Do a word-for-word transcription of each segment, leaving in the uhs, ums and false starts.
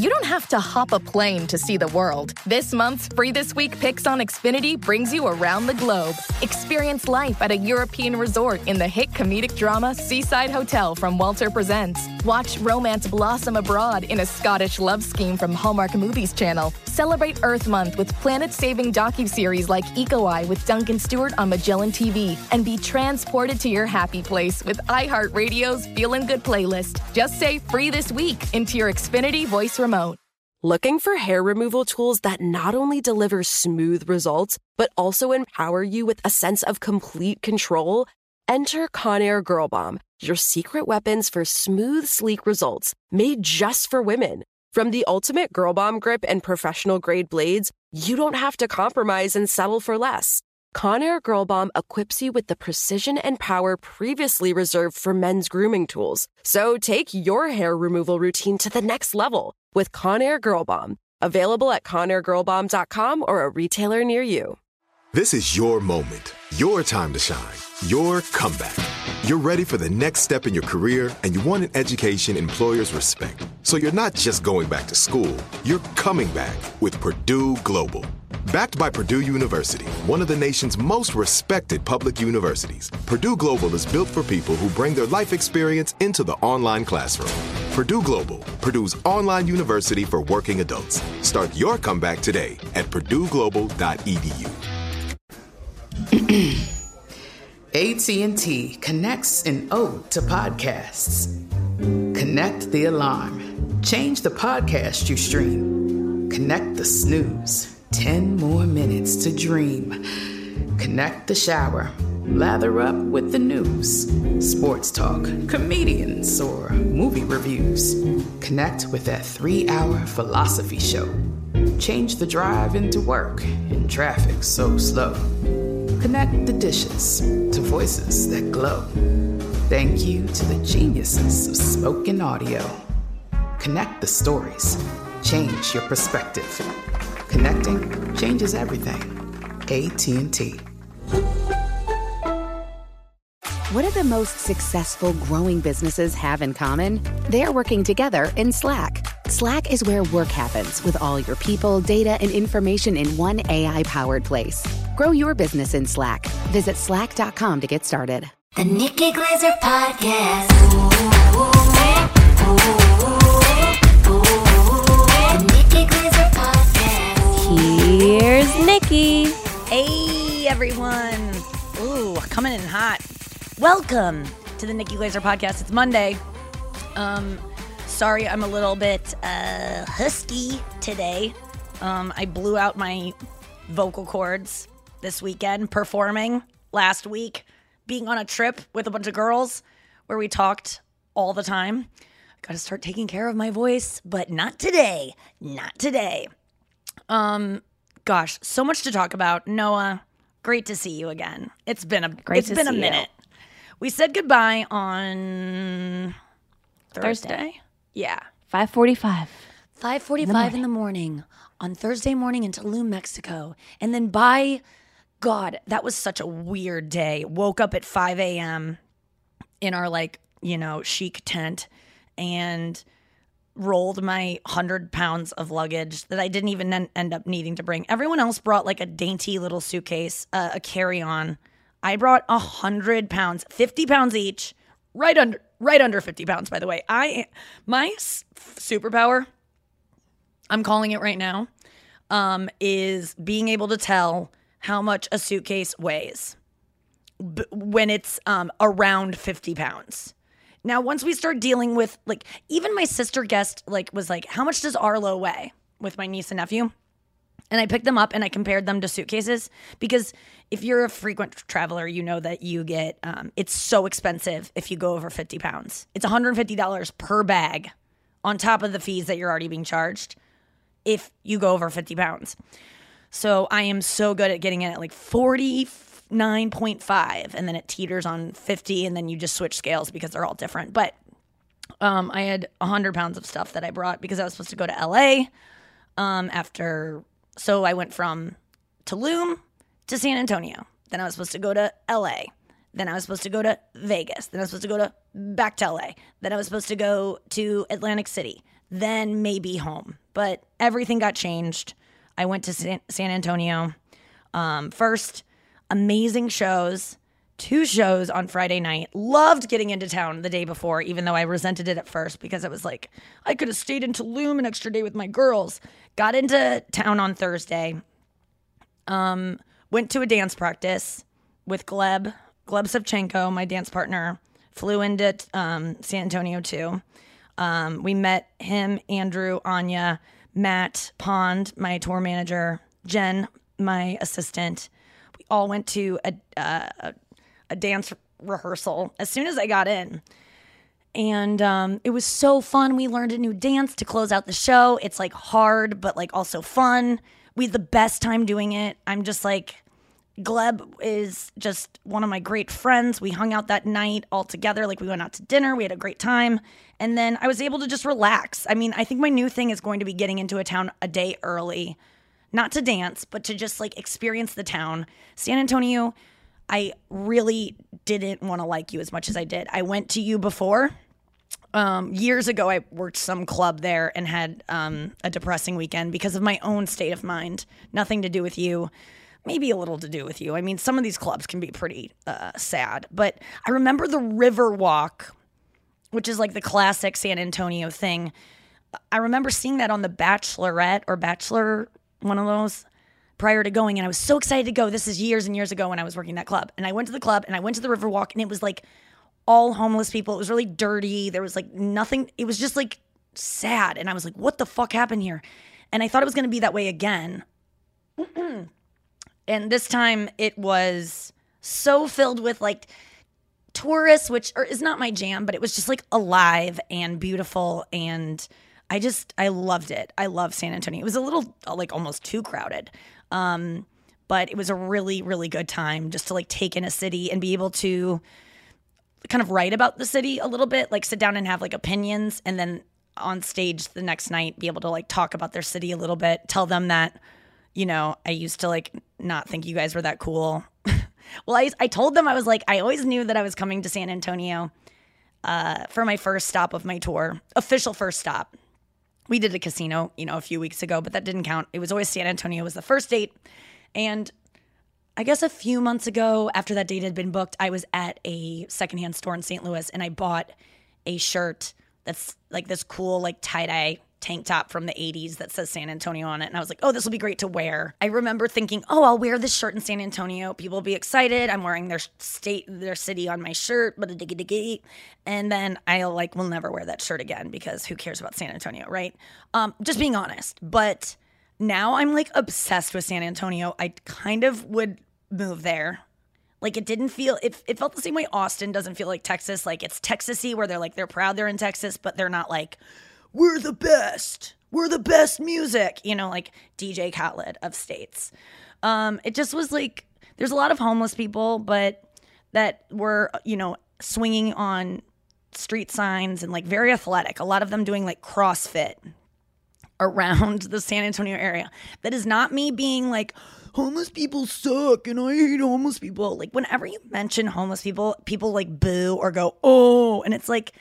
you don't have to hop a plane to see the world. This month's Free This Week Picks on Xfinity brings you around the globe. Experience life at a European resort in the hit comedic drama Seaside Hotel from Walter Presents. Watch romance blossom abroad in a Scottish love scheme from Hallmark Movies Channel. Celebrate Earth Month with planet-saving docuseries like Eco Eye with Duncan Stewart on Magellan T V. And be transported to your happy place with iHeartRadio's Feelin' Good playlist. Just say Free This Week into your Xfinity voice remote. Looking for hair removal tools that not only deliver smooth results, but also empower you with a sense of complete control? Enter Conair Girl Bomb, your secret weapons for smooth, sleek results, made just for women. From the ultimate Girl Bomb grip and professional-grade blades, you don't have to compromise and settle for less. Conair Girl Bomb equips you with the precision and power previously reserved for men's grooming tools. So take your hair removal routine to the next level with Conair Girl Bomb. Available at conair girl bomb dot com or a retailer near you. This is your moment, your time to shine, your comeback. You're ready for the next step in your career, and you want an education employers respect. So you're not just going back to school, you're coming back with Purdue Global. Backed by Purdue University, one of the nation's most respected public universities, Purdue Global is built for people who bring their life experience into the online classroom. Purdue Global, Purdue's online university for working adults. Start your comeback today at purdue global dot e d u. A T and T connects an ode to podcasts. Connect the alarm. Change the podcast you stream. Connect the snooze. Ten more minutes to dream. Connect the shower. Lather up with the news. Sports talk, comedians, or movie reviews. Connect with that three-hour philosophy show. Change the drive into work in traffic so slow. Connect the dishes to voices that glow. Thank you to the geniuses of spoken audio. Connect the stories. Change your perspective. Connecting changes everything. A T and T. What do the most successful growing businesses have in common? They're working together in Slack. Slack is where work happens with all your people, data, and information in one A I-powered place. Grow your business in Slack. Visit slack dot com to get started. The Nikki Glazer Podcast. Ooh, ooh, ooh, ooh. The Nikki Glazer Podcast. Here's Nikki. Hey, everyone. Ooh, coming in hot. Welcome to the Nikki Glazer Podcast. It's Monday. Um, sorry, I'm a little bit uh, husky today. Um, I blew out my vocal cords this weekend performing last week, being on a trip with a bunch of girls where we talked all the time. Got to start taking care of my voice, but not today. Not today. Um, gosh, so much to talk about. Noah, great to see you again. It's been a great it's to been a see minute. You. We said goodbye on Thursday. Thursday. Yeah. five forty-five five forty-five in the morning on Thursday morning in Tulum, Mexico. And then by God, that was such a weird day. Woke up at five a.m. in our, like, you know, chic tent and rolled my one hundred pounds of luggage that I didn't even en- end up needing to bring. Everyone else brought like a dainty little suitcase, uh, a carry-on. I brought one hundred pounds, fifty pounds each, right under right under fifty pounds, by the way. I My s- superpower, I'm calling it right now, um, is being able to tell how much a suitcase weighs b- when it's um, around fifty pounds. Now, once we start dealing with, like, even my sister guest, like, was like, how much does Arlo weigh with my niece and nephew? And I picked them up and I compared them to suitcases because if you're a frequent traveler, you know that you get, um, it's so expensive if you go over fifty pounds. It's one hundred fifty dollars per bag on top of the fees that you're already being charged if you go over fifty pounds. So I am so good at getting in at like forty-nine point five and then it teeters on fifty and then you just switch scales because they're all different. But um, I had one hundred pounds of stuff that I brought because I was supposed to go to L A um, after... So I went from Tulum to San Antonio. Then I was supposed to go to L A. Then I was supposed to go to Vegas. Then I was supposed to go to back to L A. Then I was supposed to go to Atlantic City. then maybe home. But everything got changed. I went to San, San Antonio. Um, first, amazing shows. Two shows on Friday night. Loved getting into town the day before, even though I resented it at first because it was like, I could have stayed in Tulum an extra day with my girls. Got into town on Thursday. Um, went to a dance practice with Gleb, Gleb Savchenko, my dance partner. Flew into um, San Antonio too. Um, we met him, Andrew, Anya, Matt Pond, my tour manager, Jen, my assistant. We all went to a, uh, a a dance rehearsal as soon as I got in. And um, it was so fun. We learned a new dance to close out the show. It's like hard, but like also fun. We had the best time doing it. I'm just like, Gleb is just one of my great friends. We hung out that night all together. Like we went out to dinner. We had a great time. And then I was able to just relax. I mean, I think my new thing is going to be getting into a town a day early, not to dance, but to just like experience the town. San Antonio, I really didn't want to like you as much as I did. I went to you before. Um, years ago, I worked some club there and had um, a depressing weekend because of my own state of mind. Nothing to do with you. Maybe a little to do with you. I mean, some of these clubs can be pretty uh, sad. But I remember the River Walk, which is like the classic San Antonio thing. I remember seeing that on The Bachelorette or Bachelor, one of those, prior to going, and I was so excited to go. This is years and years ago when I was working that club. And I went to the club, and I went to the Riverwalk, and it was like all homeless people. It was really dirty. There was like nothing. It was just like sad. And I was like, what the fuck happened here? And I thought it was going to be that way again. And this time it was so filled with like tourists, which or, is not my jam, but it was just like alive and beautiful. And I just, I loved it. I love San Antonio. It was a little like almost too crowded. Um, but it was a really, really good time just to like take in a city and be able to kind of write about the city a little bit, like sit down and have like opinions, and then on stage the next night be able to like talk about their city a little bit, tell them that, you know, I used to like not think you guys were that cool. Well, I, I told them, I was like, I always knew that I was coming to San Antonio uh, for my first stop of my tour, official first stop. We did a casino, you know, a few weeks ago, but that didn't count. It was always San Antonio was the first date. And I guess a few months ago, after that date had been booked, I was at a secondhand store in Saint Louis, and I bought a shirt that's like this cool, like tie-dye tank top from the eighties that says San Antonio on it. And I was like, oh, this will be great to wear. I remember thinking, oh, I'll wear this shirt in San Antonio. People will be excited. I'm wearing their state, their city on my shirt, but a diggy diggy. And then I like will never wear that shirt again because who cares about San Antonio, right? Um, just being honest. But now I'm like obsessed with San Antonio. I kind of would move there. Like it didn't feel, it, it felt the same way Austin doesn't feel like Texas. Like it's Texas-y where they're like, they're proud they're in Texas, but they're not like, we're the best. We're the best music. You know, like D J Khaled of states. Um, it just was like, there's a lot of homeless people, but that were, you know, swinging on street signs and like very athletic. A lot of them doing like CrossFit around the San Antonio area. That is not me being like, homeless people suck and I hate homeless people. Like whenever you mention homeless people, people like boo or go, oh, and it's like,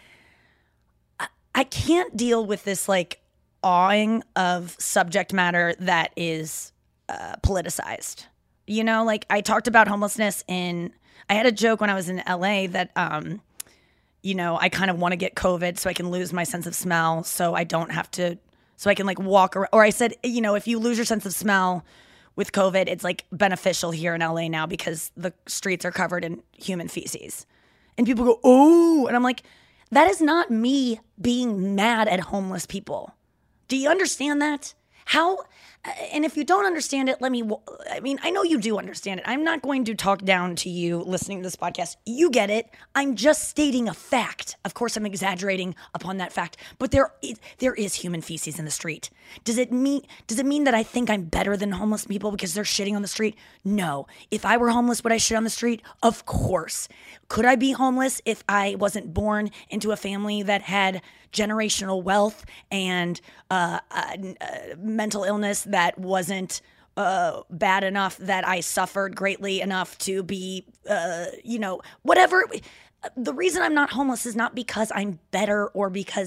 I can't deal with this like awing of subject matter that is uh, politicized. You know, like I talked about homelessness in, I had a joke when I was in L A that, um, you know, I kind of want to get COVID so I can lose my sense of smell so I don't have to, so I can like walk around. Or I said, you know, if you lose your sense of smell with COVID, it's like beneficial here in L A now because the streets are covered in human feces. And people go, oh, and I'm like, that is not me being mad at homeless people. Do you understand that? How, and if you don't understand it, let me, I mean, I know you do understand it. I'm not going to talk down to you listening to this podcast. You get it. I'm just stating a fact. Of course, I'm exaggerating upon that fact, but there is, there is human feces in the street. Does it mean, does it mean that I think I'm better than homeless people because they're shitting on the street? No. If I were homeless, would I shit on the street? Of course. Could I be homeless if I wasn't born into a family that had generational wealth and uh, uh, uh, mental illness that wasn't uh, bad enough that I suffered greatly enough to be, uh, you know, whatever. The reason I'm not homeless is not because I'm better or because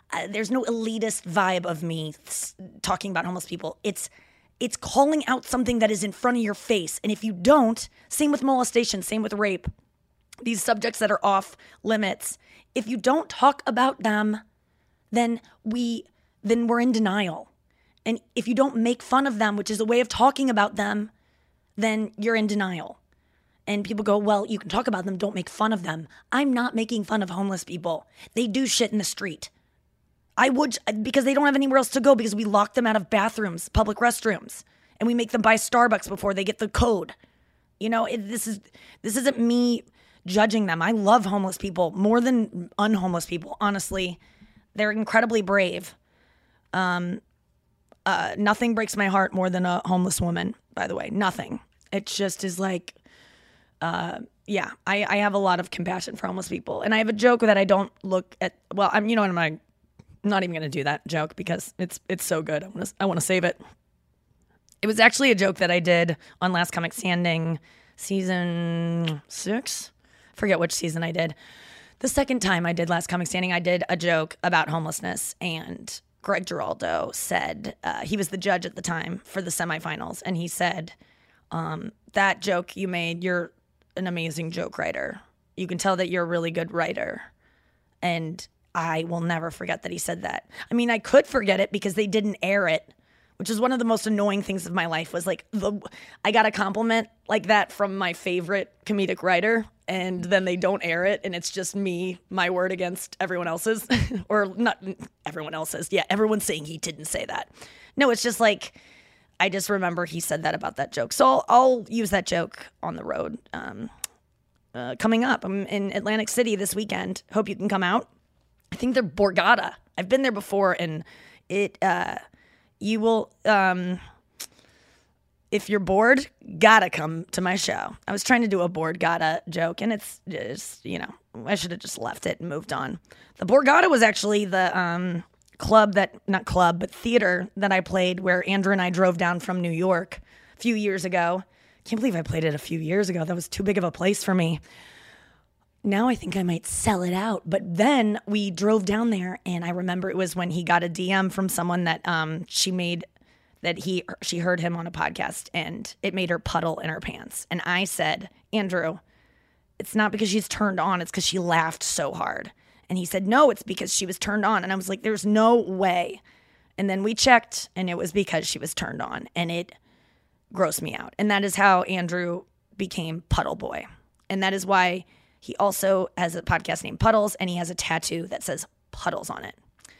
uh, there's no elitist vibe of me s- talking about homeless people. It's it's calling out something that is in front of your face. And if you don't, same with molestation, same with rape, these subjects that are off limits, if you don't talk about them, then we then we're in denial. And if you don't make fun of them, which is a way of talking about them, then you're in denial. And people go, well, you can talk about them, don't make fun of them. I'm not making fun of homeless people. They do shit in the street. I would, because they don't have anywhere else to go, because we lock them out of bathrooms, public restrooms, and we make them buy Starbucks before they get the code. You know, it, this is this isn't me judging them. I love homeless people more than unhomeless people, honestly. They're incredibly brave. Um, uh, nothing breaks my heart more than a homeless woman, by the way. Nothing. It just is like, uh, yeah, I, I have a lot of compassion for homeless people. And I have a joke that I don't look at, well, I'm, you know what, I'm like, I'm not even going to do that joke because it's it's so good. I want to I want to save it. It was actually a joke that I did on Last Comic Standing season six. Forget which season I did. The second time I did Last Comic Standing, I did a joke about homelessness, and Greg Giraldo said, uh, he was the judge at the time for the semifinals, and he said, um, that joke you made, you're an amazing joke writer. You can tell that you're a really good writer. And I will never forget that he said that. I mean, I could forget it because they didn't air it, which is one of the most annoying things of my life, was like, the I got a compliment like that from my favorite comedic writer, and then they don't air it, and it's just me, my word against everyone else's. Or not everyone else's. Yeah, everyone's saying he didn't say that. No, it's just like, I just remember he said that about that joke. So I'll, I'll use that joke on the road. Um, uh, coming up, I'm in Atlantic City this weekend. Hope you can come out. I think they're Borgata. I've been there before, and it, uh, you will, um, if you're bored, gotta come to my show. I was trying to do a Borgata joke, and it's just, you know, I should have just left it and moved on. The Borgata was actually the um, club that, not club, but theater that I played where Andrew and I drove down from New York a few years ago. Can't believe I played it a few years ago. That was too big of a place for me. Now I think I might sell it out. But then we drove down there, and I remember it was when he got a D M from someone that um, she made, that he she heard him on a podcast, and it made her puddle in her pants. And I said, Andrew, it's not because she's turned on, it's because she laughed so hard. And he said, no, it's because she was turned on. And I was like, there's no way. And then we checked, and it was because she was turned on, and it grossed me out. And that is how Andrew became Puddle Boy. And that is why he also has a podcast named Puddles, and he has a tattoo that says Puddles on it.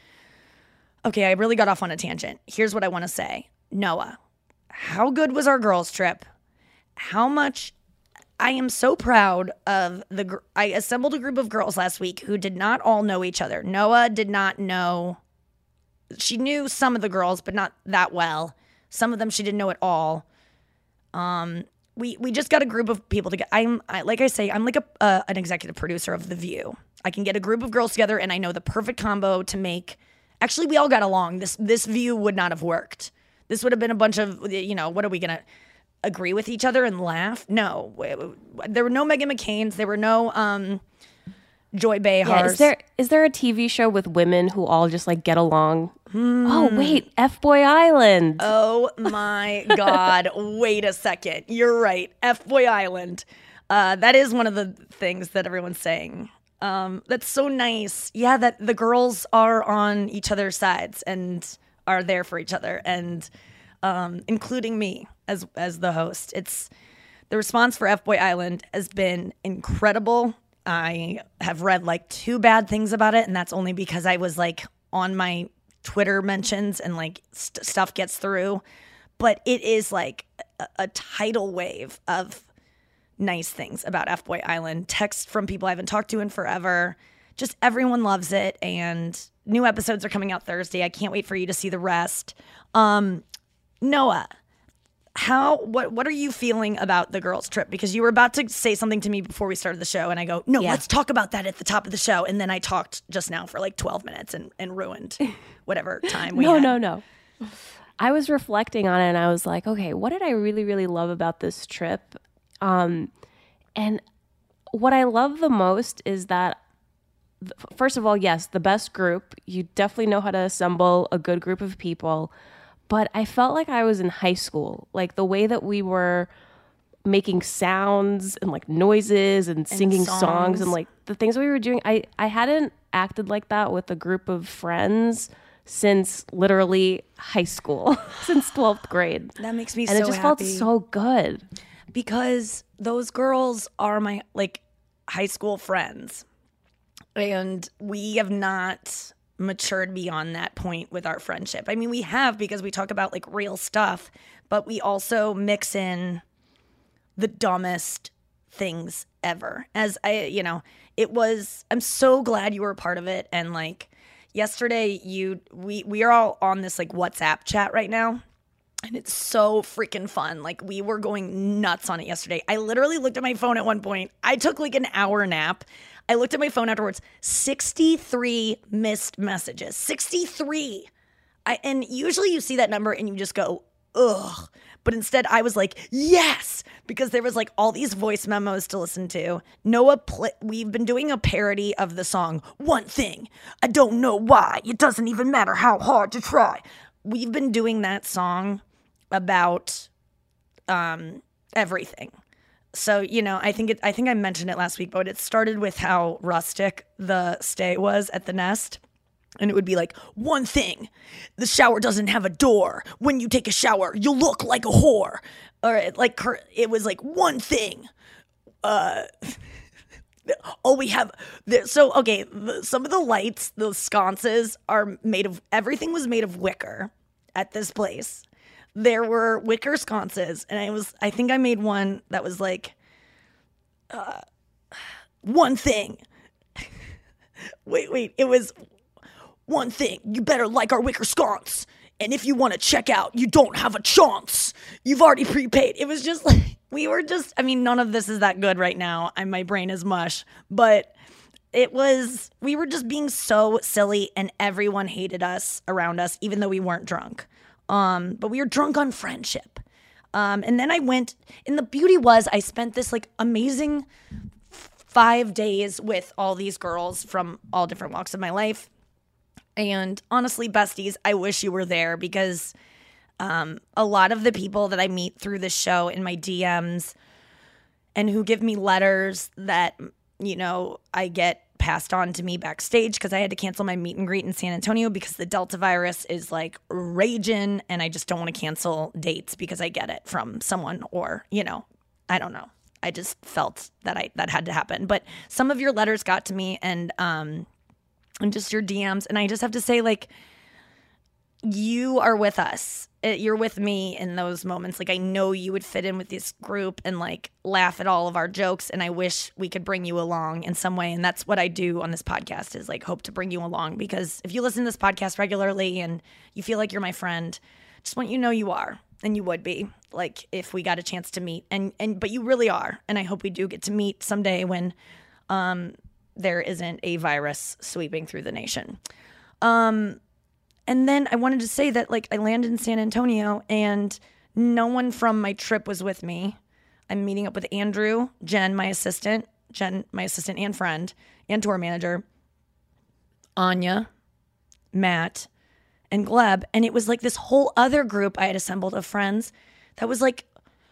Okay, I really got off on a tangent. Here's what I want to say. Noah, how good was our girls' trip? How much... I am so proud of the... Gr- I assembled a group of girls last week who did not all know each other. Noah did not know... She knew some of the girls, but not that well. Some of them she didn't know at all. Um... We we just got a group of people together. I'm I, like I say, I'm like a uh, an executive producer of The View. I can get a group of girls together, and I know the perfect combo to make. Actually, we all got along. This this View would not have worked. This would have been a bunch of, you know, what are we gonna agree with each other and laugh? No, there were no Meghan McCains. There were no um, Joy Behars. Yeah, is there is there a T V show with women who all just like get along? Mm. Oh wait, F-Boy Island. Oh my God! Wait a second. You're right. F-Boy Island. Uh, that is one of the things that everyone's saying. Um, that's so nice. Yeah, that the girls are on each other's sides and are there for each other, and um, including me as as the host. It's the response for F-Boy Island has been incredible. I have read like two bad things about it, and that's only because I was like on my Twitter mentions and like st- stuff gets through. But it is like a, a tidal wave of nice things about F-Boy Island. Texts from people I haven't talked to in forever. Just everyone loves it, and new episodes are coming out Thursday. I can't wait for you to see the rest. Um, Noah, how what what are you feeling about the girls' trip? Because you were about to say something to me before we started the show, and I go, no, yeah. let's talk about that at the top of the show. And then I talked just now for like twelve minutes and, and ruined whatever time we no, had. No, no, no. I was reflecting on it, and I was like, okay, what did I really, really love about this trip? Um, and what I love the most is that th- first of all, yes, the best group. You definitely know how to assemble a good group of people. But I felt like I was in high school. Like the way that we were making sounds and like noises and singing songs. songs and like the things we were doing. I, I hadn't acted like that with a group of friends since literally high school, since twelfth grade. That makes me and so it just happy. felt so good. Because those girls are my like high school friends. And we have not matured beyond that point with our friendship. I mean, we have because we talk about like real stuff, but we also mix in the dumbest things ever. As I, you know, it was, I'm so glad you were a part of it. And like yesterday, you, we, we are all on this like WhatsApp chat right now. And it's so freaking fun. Like we were going nuts on it yesterday. I literally looked at my phone at one point. I took like an hour nap. I looked at my phone afterwards. sixty-three missed messages. sixty-three. I and usually you see that number and you just go, ugh. But instead I was like, yes, because there was like all these voice memos to listen to. Noah, pl- we've been doing a parody of the song, One Thing. I don't know why. It doesn't even matter how hard to try. We've been doing that song about um, everything. So, you know, I think it, I think I mentioned it last week, but it started with how rustic the stay was at the Nest. And it would be like, one thing, the shower doesn't have a door. When you take a shower, you'll look like a whore. Or it, like it was like one thing. Uh, oh, we have, the, so, okay, the, some of the lights, the sconces are made of, everything was made of wicker at this place. There were wicker sconces, and I was, I think I made one that was like, uh, one thing. wait, wait, it was one thing. You better like our wicker sconce. And if you want to check out, you don't have a chance. You've already prepaid. It was just like, we were just, I mean, none of this is that good right now. And my brain is mush, but it was, we were just being so silly and everyone hated us around us, even though we weren't drunk. Um, but we were drunk on friendship. Um, and then I went, and the beauty was I spent this like amazing five days with all these girls from all different walks of my life. And honestly, besties, I wish you were there because um, a lot of the people that I meet through this show in my D Ms and who give me letters that, you know, I get passed on to me backstage because I had to cancel my meet and greet in San Antonio because the Delta virus is like raging and I just don't want to cancel dates because I get it from someone or, you know, I don't know. I just felt that I that had to happen. But some of your letters got to me and um and just your D Ms. And I just have to say, like, you are with us. You're with me in those moments. Like, I know you would fit in with this group and, like, laugh at all of our jokes. And I wish we could bring you along in some way. And that's what I do on this podcast is, like, hope to bring you along. Because if you listen to this podcast regularly and you feel like you're my friend, just want you to know you are. And you would be, like, if we got a chance to meet. And, and but you really are. And I hope we do get to meet someday when um, there isn't a virus sweeping through the nation. Um And then I wanted to say that, like, I landed in San Antonio and no one from my trip was with me. I'm meeting up with Andrew, Jen, my assistant, Jen, my assistant and friend, and tour manager, Anya, Matt, and Gleb. And it was like this whole other group I had assembled of friends that was, like,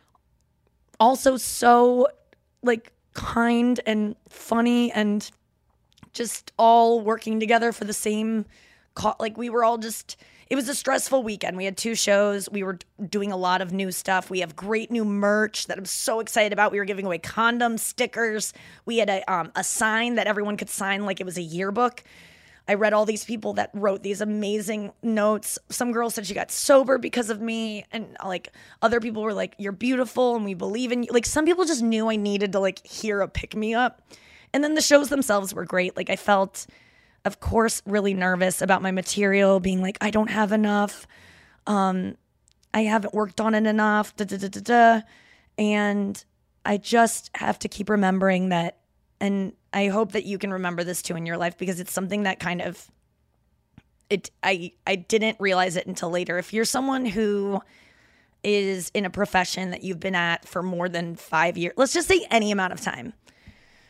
also so, like, kind and funny and just all working together for the same like we were all just, it was a stressful weekend. We had two shows. We were doing a lot of new stuff. We have great new merch that I'm so excited about. We were giving away condoms, stickers. We had a um, a sign that everyone could sign like it was a yearbook. I read all these people that wrote these amazing notes. Some girl said she got sober because of me. And like other people were like, you're beautiful and we believe in you. Like some people just knew I needed to like hear a pick me up. And then the shows themselves were great. Like I felt, of course, really nervous about my material, being like, I don't have enough. Um, I haven't worked on it enough. Da, da, da, da, da. And I just have to keep remembering that. And I hope that you can remember this too in your life because it's something that kind of, it. I, I didn't realize it until later. If you're someone who is in a profession that you've been at for more than five years, let's just say any amount of time,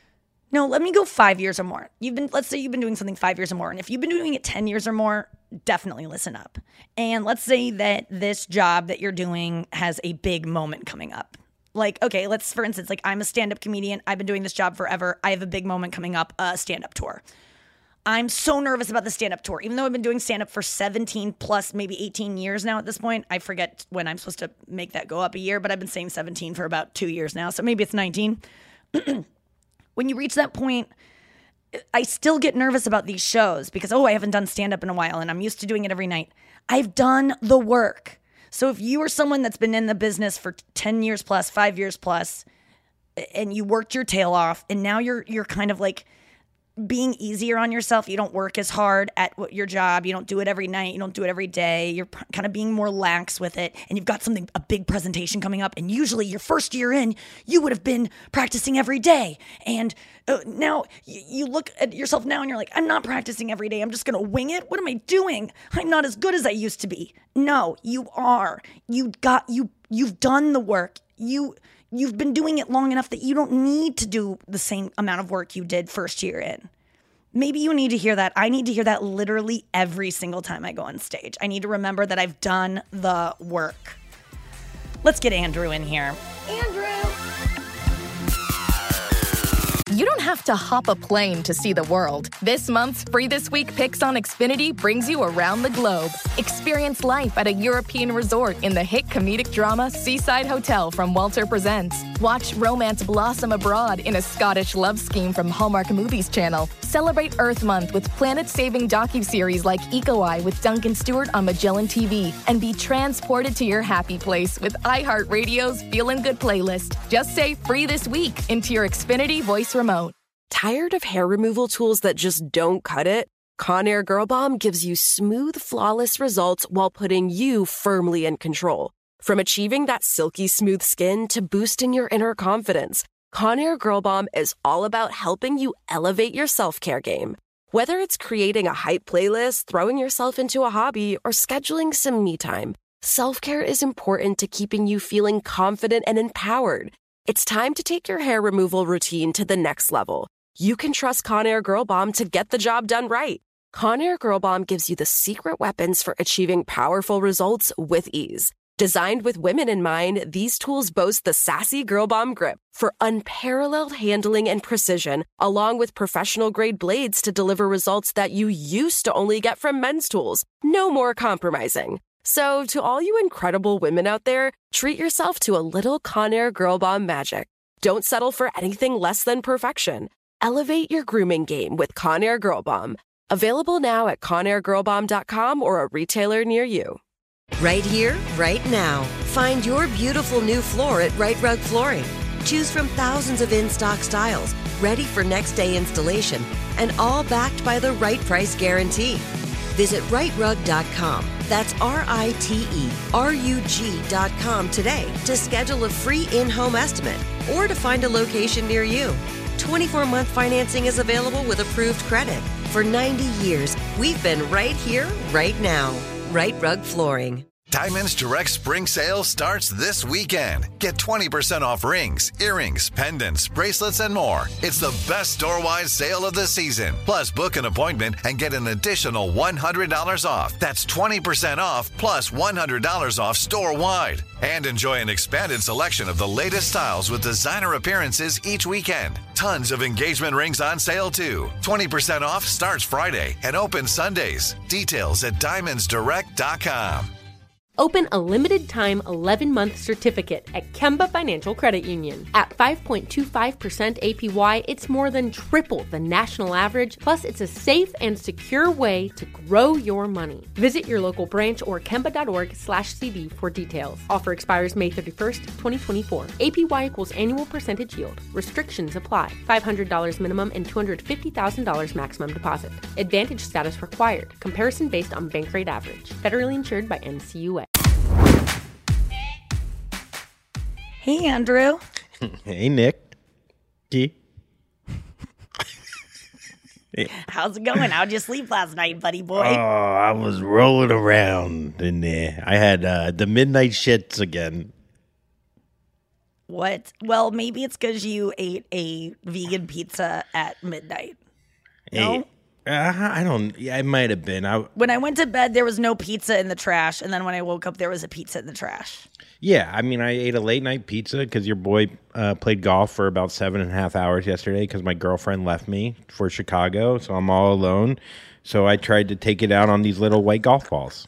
No, let me go five years or more. You've been, let's say you've been doing something five years or more. And if you've been doing it ten years or more, definitely listen up. And let's say that this job that you're doing has a big moment coming up. Like, okay, let's, for instance, like I'm a stand-up comedian. I've been doing this job forever. I have a big moment coming up, a stand-up tour. I'm so nervous about the stand-up tour. Even though I've been doing stand-up for seventeen plus, maybe eighteen years now at this point. I forget when I'm supposed to make that go up a year, but I've been saying seventeen for about two years now. So maybe it's nineteen. When you reach that point, I still get nervous about these shows because, oh, I haven't done stand-up in a while and I'm used to doing it every night. I've done the work. So if you are someone that's been in the business for ten years plus, five years plus, and you worked your tail off and now you're you're kind of like being easier on yourself. You don't work as hard at what, your job. You don't do it every night. You don't do it every day. You're p- kind of being more lax with it. And you've got something, a big presentation coming up. And usually your first year in, you would have been practicing every day. And uh, now y- you look at yourself now and you're like, I'm not practicing every day. I'm just going to wing it. What am I doing? I'm not as good as I used to be. No, you are. You got, you, you've done the work. You, You've been doing it long enough that you don't need to do the same amount of work you did first year in. Maybe you need to hear that. I need to hear that literally every single time I go on stage. I need to remember that I've done the work. Let's get Andrew in here. Andrew! You don't have to hop a plane to see the world. This month's Free This Week Picks on Xfinity brings you around the globe. Experience life at a European resort in the hit comedic drama Seaside Hotel from Walter Presents. Watch romance blossom abroad in a Scottish love scheme from Hallmark Movies Channel. Celebrate Earth Month with planet-saving docuseries like Eco Eye with Duncan Stewart on Magellan T V. And be transported to your happy place with iHeartRadio's Feelin' Good playlist. Just say Free This Week into your Xfinity voice remote. Tired of hair removal tools that just don't cut it? Conair Girl Bomb gives you smooth, flawless results while putting you firmly in control. From achieving that silky smooth skin to boosting your inner confidence, Conair Girl Bomb is all about helping you elevate your self-care game. Whether it's creating a hype playlist, throwing yourself into a hobby, or scheduling some me time, self-care is important to keeping you feeling confident and empowered. It's time to take your hair removal routine to the next level. You can trust Conair Girl Bomb to get the job done right. Conair Girl Bomb gives you the secret weapons for achieving powerful results with ease. Designed with women in mind, these tools boast the sassy Girl Bomb grip for unparalleled handling and precision, along with professional-grade blades to deliver results that you used to only get from men's tools. No more compromising. So, to all you incredible women out there, treat yourself to a little Conair Girl Bomb magic. Don't settle for anything less than perfection. Elevate your grooming game with Conair Girl Bomb. Available now at conair girl bomb dot com or a retailer near you. Right here, right now. Find your beautiful new floor at Right Rug Flooring. Choose from thousands of in-stock styles, ready for next day installation, and all backed by the right price guarantee. Visit right rug dot com. That's R I T E R U G dot com today to schedule a free in-home estimate or to find a location near you. twenty-four month financing is available with approved credit. For ninety years, we've been right here, right now. Right Rug Flooring. Diamonds Direct Spring Sale starts this weekend. Get twenty percent off rings, earrings, pendants, bracelets, and more. It's the best store-wide sale of the season. Plus, book an appointment and get an additional one hundred dollars off. That's twenty percent off plus one hundred dollars off store-wide. And enjoy an expanded selection of the latest styles with designer appearances each weekend. Tons of engagement rings on sale, too. twenty percent off starts Friday and opens Sundays. Details at diamonds direct dot com. Open a limited-time eleven-month certificate at Kemba Financial Credit Union. At five point two five percent A P Y, it's more than triple the national average, plus it's a safe and secure way to grow your money. Visit your local branch or kemba.org slash CD for details. Offer expires May thirty-first, twenty twenty-four. A P Y equals annual percentage yield. Restrictions apply. five hundred dollars minimum and two hundred fifty thousand dollars maximum deposit. Advantage status required. Comparison based on bank rate average. Federally insured by N C U A. Hey, Andrew. Hey, Nick. G. How's it going? How'd you sleep last night, buddy boy? Oh, I was rolling around in there. I had uh, the midnight shits again. What? Well, maybe it's because you ate a vegan pizza at midnight. No? Hey, uh, I don't, yeah, it might have been. I, When I went to bed, there was no pizza in the trash. And then when I woke up, there was a pizza in the trash. yeah, I mean, I ate a late night pizza because your boy uh, played golf for about seven and a half hours yesterday because my girlfriend left me for Chicago. So I'm all alone. So I tried to take it out on these little white golf balls.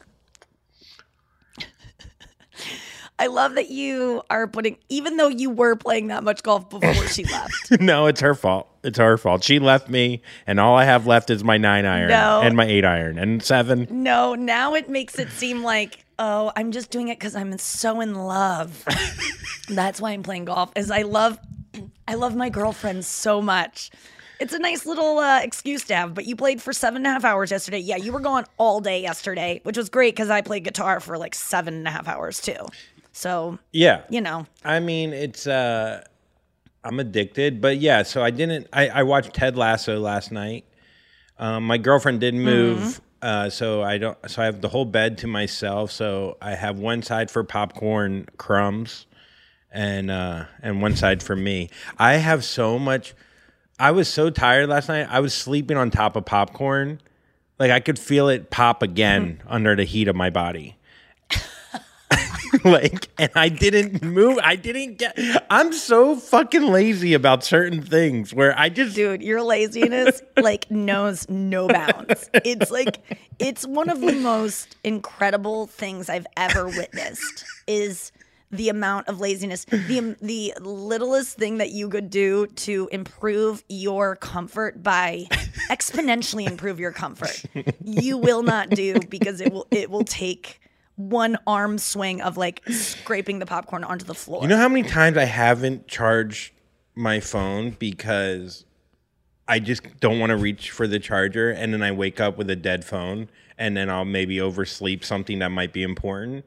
I love that you are putting, even though you were playing that much golf before she left. No, it's her fault. It's her fault. She left me, and all I have left is my nine iron No. and my eight iron and seven. No, now it makes it seem like, oh, I'm just doing it because I'm so in love. That's why I'm playing golf. Is I love, I love my girlfriend so much. It's a nice little uh, excuse to have. But you played for seven and a half hours yesterday. Yeah, you were gone all day yesterday, which was great because I played guitar for like seven and a half hours too. So Yeah. you know, I mean, it's, uh, I'm addicted, but yeah, so I didn't, I, I watched Ted Lasso last night. Um, my girlfriend didn't move, Mhm. uh, so I don't, so I have the whole bed to myself. So I have one side for popcorn crumbs and, uh, and one side for me. I have so much, I was so tired last night. I was sleeping on top of popcorn. Like I could feel it pop again under the heat of my body. Like, and I didn't move. I didn't get, I'm so fucking lazy about certain things where I just. dude, your laziness like knows no bounds. It's like, it's one of the most incredible things I've ever witnessed is the amount of laziness. The, the littlest thing that you could do to improve your comfort by exponentially improve your comfort, you will not do because it will, it will take one arm swing of like scraping the popcorn onto the floor. You know how many times I haven't charged my phone because I just don't want to reach for the charger, and then I wake up with a dead phone, and then I'll maybe oversleep something that might be important.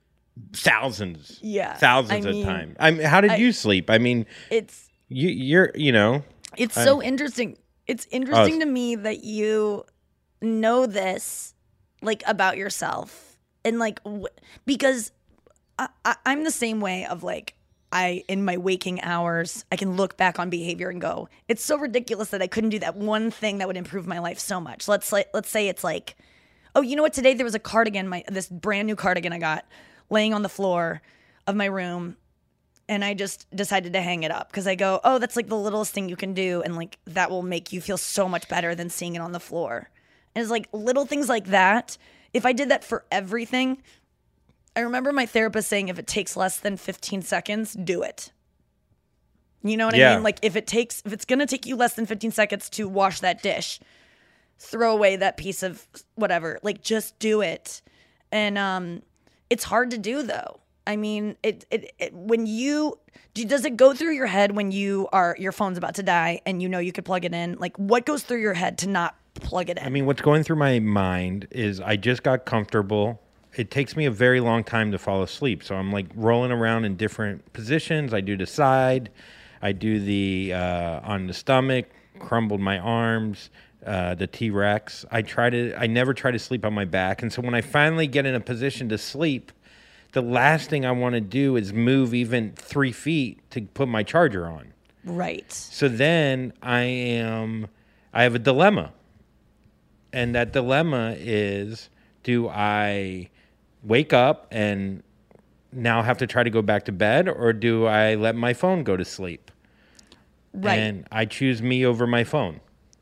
Thousands, Yeah, thousands I of mean, times. I mean, how did I- you sleep? I mean, It's you, you're, you know, It's I- so interesting. It's interesting Oh. to me that you know this, like, about yourself. And, like, w- because I, I, I'm the same way of, like, I, in my waking hours, I can look back on behavior and go, it's so ridiculous that I couldn't do that one thing that would improve my life so much. Let's, like, let's say it's like, oh, you know what? Today there was a cardigan, my this brand new cardigan I got laying on the floor of my room. And I just decided to hang it up because I go, oh, that's like the littlest thing you can do. And like that will make you feel so much better than seeing it on the floor. And it's like little things like that. If I did that for everything, I remember my therapist saying if it takes less than fifteen seconds, do it. You know what Yeah. I mean? Like if it takes, if it's going to take you less than fifteen seconds to wash that dish, throw away that piece of whatever, like just do it. And um, it's hard to do though. I mean, it, it, it when you do, does it go through your head when you are your phone's about to die and you know you could plug it in? Like, what goes through your head to not plug it in? I mean, what's going through my mind is I just got comfortable. It takes me a very long time to fall asleep, so I'm like rolling around in different positions. I do the side, I do the uh, on the stomach, crumbled my arms, uh, the T-Rex. I try to. I never try to sleep on my back, and so when I finally get in a position to sleep, the last thing I want to do is move even three feet to put my charger on. Right. So then I am, I have a dilemma. And that dilemma is, do I wake up and now have to try to go back to bed, or do I let my phone go to sleep? Right. And I choose me over my phone.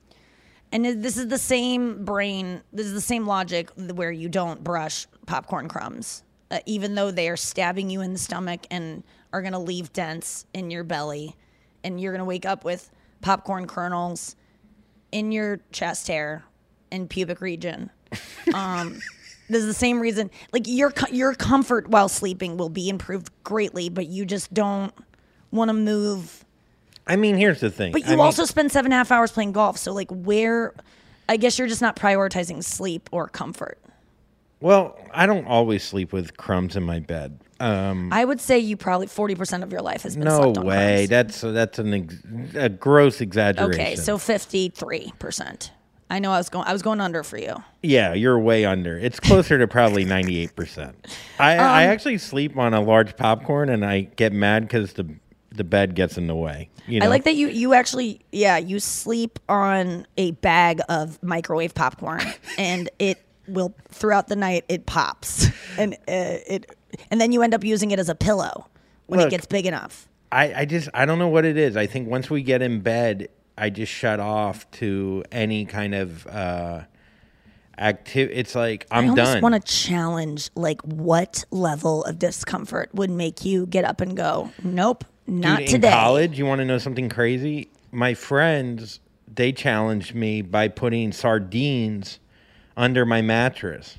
And it- this is the same brain, this is the same logic where you don't brush popcorn crumbs, uh, even though they are stabbing you in the stomach and are going to leave dents in your belly. And you're going to wake up with popcorn kernels in your chest hair and pubic region. Um, this is the same reason, like your co- your comfort while sleeping will be improved greatly, but you just don't want to move. I mean, here's the thing. But you I mean, also spend seven and a half hours playing golf. So, like, where, I guess you're just not prioritizing sleep or comfort. Well, I don't always sleep with crumbs in my bed. Um, I would say you probably forty percent of your life has been no slept on way. crumbs. That's that's an ex- a gross exaggeration. Okay, so fifty-three percent. I know I was going I was going under for you. Yeah, you're way under. It's closer to probably ninety-eight percent. I, I Um, actually sleep on a large popcorn, and I get mad because the the bed gets in the way. You know? I like that you you actually yeah you sleep on a bag of microwave popcorn and it will throughout the night it pops and uh, it and then you end up using it as a pillow when Look, it gets big enough. I, I just I don't know what it is. I think once we get in bed, I just shut off to any kind of uh, active. It's like I'm I almost done. want to challenge like what level of discomfort would make you get up and go, nope, not Dude, today. In college, you want to know something crazy? My friends, they challenged me by putting sardines under my mattress.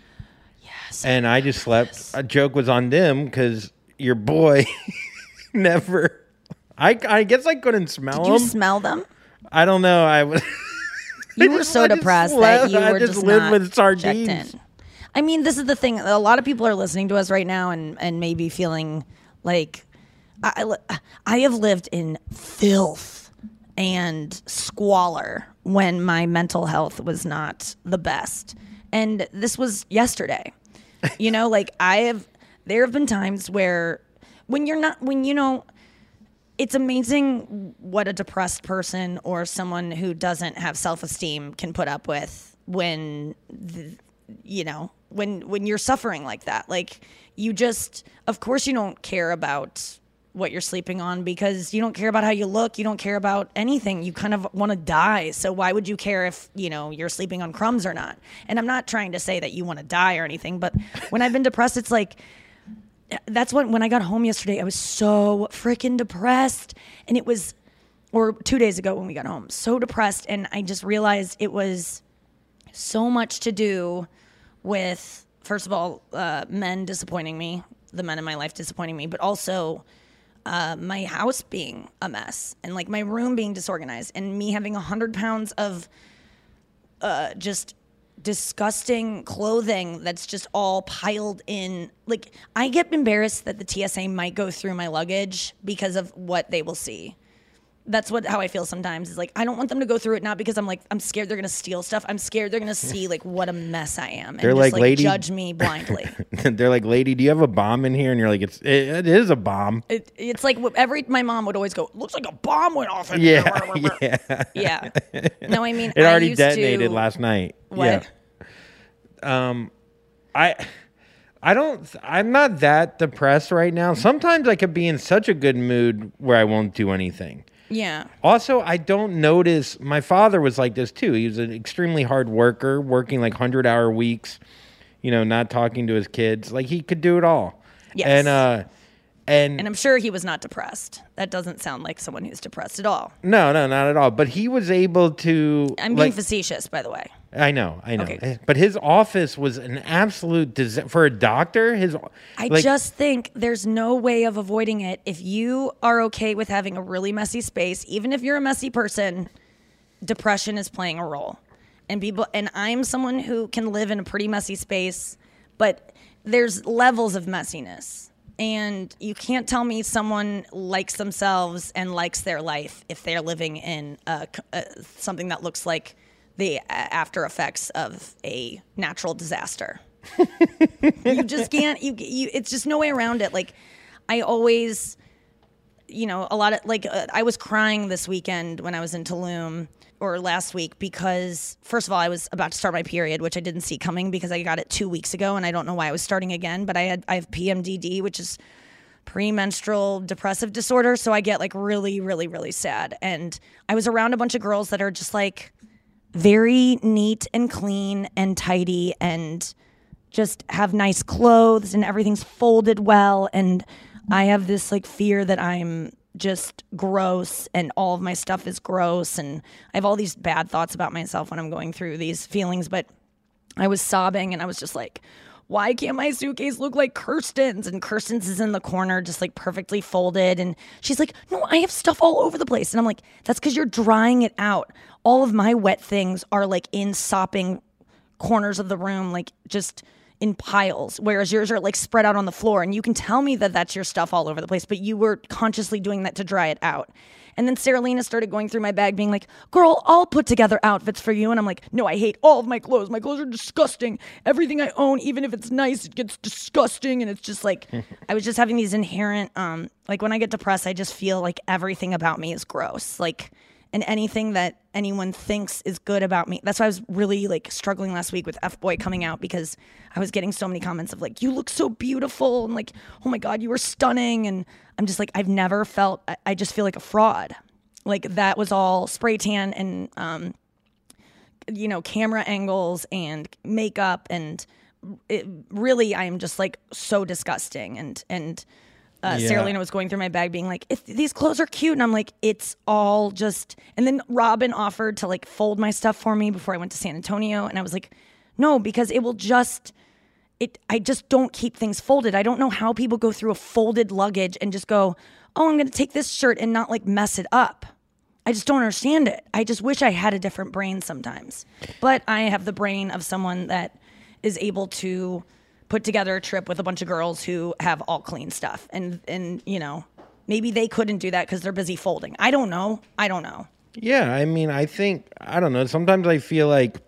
Yes. And I just slept. A joke was on them because your boy never. I, I guess I couldn't smell Did you them. smell them? I don't know. I was. You were so depressed that you I were just just lived not with sardines. checked in. I mean, this is the thing. A lot of people are listening to us right now and, and maybe feeling like I, I, I have lived in filth and squalor when my mental health was not the best. And this was yesterday. You know, like I have, there have been times where when you're not, when you know, it's amazing what a depressed person or someone who doesn't have self-esteem can put up with when, the, you know, when when you're suffering like that. Like you just, of course you don't care about what you're sleeping on because you don't care about how you look. You don't care about anything. You kind of want to die. So why would you care if, you know, you're sleeping on crumbs or not? And I'm not trying to say that you want to die or anything, but when I've been depressed, it's like, that's when, when I got home yesterday, I was so freaking depressed. And it was, or two days ago when we got home, so depressed. And I just realized it was so much to do with, first of all, uh, men disappointing me, the men in my life disappointing me, but also uh, my house being a mess and like my room being disorganized and me having a hundred pounds of uh, just disgusting clothing that's just all piled in. Like I get embarrassed that the T S A might go through my luggage because of what they will see. That's what how I feel sometimes. Is like I don't want them to go through it, not because I'm like I'm scared they're gonna steal stuff. I'm scared they're gonna see like what a mess I am and They're just like, like lady, judge me blindly. They're like, lady, do you have a bomb in here? And you're like, it's it, it is a bomb. It, it's like every my mom would always go, looks like a bomb went off in Yeah, here. yeah, yeah. No, I mean it I already used detonated to, last night. What? Yeah. Um, I. I don't, I'm not that depressed right now. Sometimes I could be in such a good mood where I won't do anything. Yeah. Also, I don't notice, my father was like this too. He was an extremely hard worker, working like hundred hour weeks, you know, not talking to his kids. Like he could do it all. Yes. And, uh, and, And I'm sure he was not depressed. That doesn't sound like someone who's depressed at all. no, no, not at all. But he was able to. I'm being like, facetious, by the way. I know, I know. Okay. But his office was an absolute dis- for a doctor. His, I like, just think there's no way of avoiding it. If you are okay with having a really messy space, even if you're a messy person, depression is playing a role. And people, and I'm someone who can live in a pretty messy space, but there's levels of messiness. And you can't tell me someone likes themselves and likes their life if they're living in a, a, something that looks like the after effects of a natural disaster. You just can't, you, you, it's just no way around it. Like I always, you know, a lot of like, uh, I was crying this weekend when I was in Tulum or last week because first of all, I was about to start my period, which I didn't see coming because I got it two weeks ago and I don't know why I was starting again, but I had, I have P M D D, which is premenstrual depressive disorder. So I get like really, really, really sad. And I was around a bunch of girls that are just like, very neat and clean and tidy and just have nice clothes and everything's folded well. And I have this like fear that I'm just gross and all of my stuff is gross. And I have all these bad thoughts about myself when I'm going through these feelings. But I was sobbing and I was just like, why can't my suitcase look like Kirsten's? And Kirsten's is in the corner, just like perfectly folded. And she's like, no, I have stuff all over the place. And I'm like, that's because you're drying it out. All of my wet things are like in sopping corners of the room, like just in piles, whereas yours are like spread out on the floor. And you can tell me that that's your stuff all over the place, but you were consciously doing that to dry it out. And then Sarah Lena started going through my bag being like, girl, I'll put together outfits for you. And I'm like, no, I hate all of my clothes. My clothes are disgusting. Everything I own, even if it's nice, it gets disgusting. And it's just like, I was just having these inherent, um, like when I get depressed, I just feel like everything about me is gross. Like, and anything that anyone thinks is good about me. That's why I was really like struggling last week with F-Boy coming out, because I was getting so many comments of like, you look so beautiful. And like, oh my God, you were stunning. And I'm just like, I've never felt, I, I just feel like a fraud. Like that was all spray tan and, um, you know, camera angles and makeup. And it, really, I am just like so disgusting. And, and, Uh, Yeah. Sarah Lena was going through my bag being like, if these clothes are cute. And I'm like, it's all just, and then Robin offered to like fold my stuff for me before I went to San Antonio. And I was like, no, because it will just, it. I just don't keep things folded. I don't know how people go through a folded luggage and just go, oh, I'm going to take this shirt and not like mess it up. I just don't understand it. I just wish I had a different brain sometimes. But I have the brain of someone that is able to put together a trip with a bunch of girls who have all clean stuff. And, and you know, maybe they couldn't do that because they're busy folding. I don't know. I don't know. Yeah, I mean, I think, I don't know. Sometimes I feel like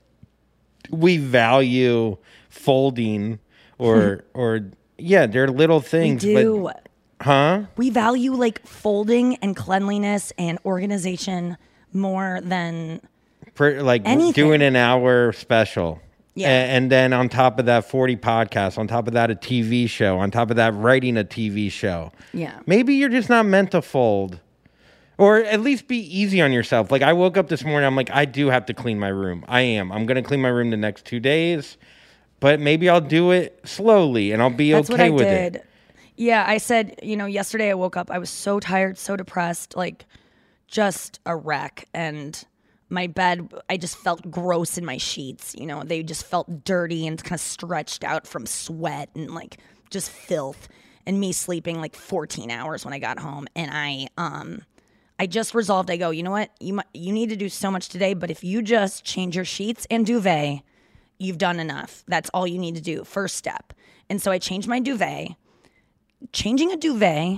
we value folding or, or yeah, they're little things. We do. But, huh? We value like folding and cleanliness and organization more than For, like anything. doing an hour special. Yeah. A- And then on top of that, forty podcasts, on top of that, a T V show, on top of that, writing a T V show. Yeah. Maybe you're just not meant to fold. Or at least be easy on yourself. Like I woke up this morning, I'm like, I do have to clean my room. I am. I'm going to clean my room the next two days. But maybe I'll do it slowly and I'll be That's okay what I with did. it. Yeah, I said, you know, yesterday I woke up, I was so tired, so depressed, like just a wreck. And my bed, I just felt gross in my sheets. You know, they just felt dirty and kind of stretched out from sweat and like just filth. And me sleeping like fourteen hours when I got home. And I, um, I just resolved. I go, you know what? You mi- you need to do so much today, but if you just change your sheets and duvet, you've done enough. That's all you need to do. First step. And so I changed my duvet. Changing a duvet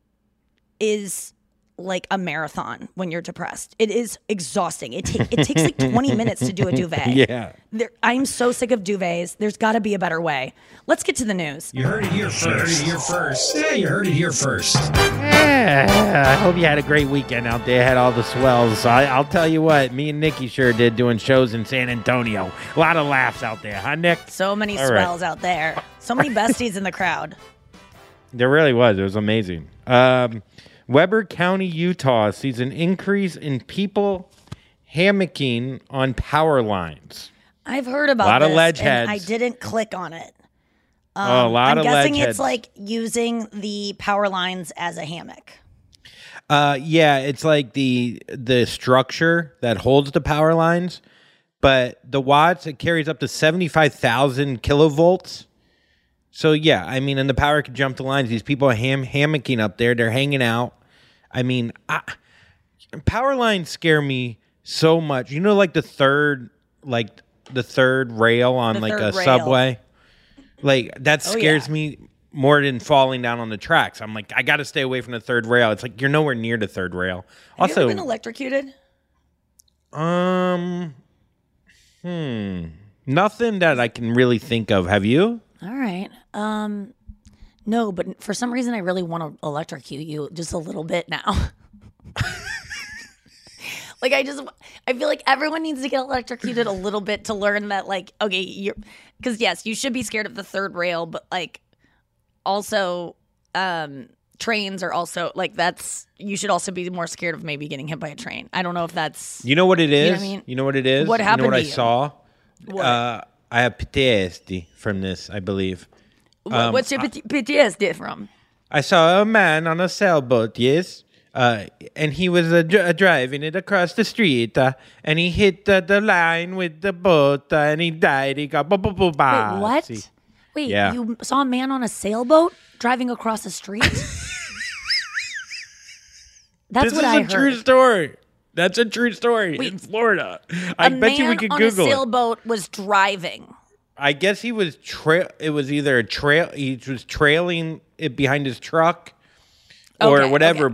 is like a marathon when you're depressed. It is exhausting. It, ta- it takes like twenty minutes to do a duvet. Yeah. There, I'm so sick of duvets. There's got to be a better way. Let's get to the news. You heard it here first. You heard it here first. Yeah, you heard it here first. Yeah, I hope you had a great weekend out there. Had all the swells. I, I'll tell you what, me and Nikki sure did doing shows in San Antonio. A lot of laughs out there, huh, Nick? So many All right. swells out there. So many besties in the crowd. There really was. It was amazing. Um, Weber County, Utah sees an increase in people hammocking on power lines. I've heard about A lot this, of ledge and heads. I didn't click on it. Um, Oh, a lot I'm of guessing ledge it's heads. like using the power lines as a hammock. Uh, yeah, it's like the the structure that holds the power lines, but the watts, it carries up to seventy-five thousand kilovolts. So, yeah, I mean, and the power can jump the lines. These people are ham- hammocking up there. They're hanging out. I mean, I, power lines scare me so much. You know, like the third, like the third rail on The like third a rail. subway. Like, that Oh, scares yeah. me more than falling down on the tracks. I'm like, I got to stay away from the third rail. It's like, you're nowhere near the third rail. Have Also, you ever been electrocuted? um, hmm, nothing that I can really think of. Have you? All right. Um, no, but for some reason I really want to electrocute you just a little bit now. Like I just, I feel like everyone needs to get electrocuted a little bit to learn that, like, okay, you're, because yes, you should be scared of the third rail, but like, also, um, trains are also like that's. You should also be more scared of maybe getting hit by a train. I don't know if that's. You know what it is? You know what I mean? You know what it is? What happened You know what to I you? saw? What? Uh, I have P T S D from this, I believe. Wh- Um, What's your P T S D from? I saw a man on a sailboat, yes, uh, and he was uh, dri- driving it across the street, uh, and he hit uh, the line with the boat, uh, and he died. He got bu- bu- bu- ba- Wait, what? See? Wait, Yeah. you saw a man on a sailboat driving across the street? That's This what is I a heard. true story. That's a true story Wait, in Florida. I a bet man you we could on Google a it. sailboat was driving. I guess he was trail. It was either a trail. He was trailing it behind his truck, or Okay, whatever. okay. But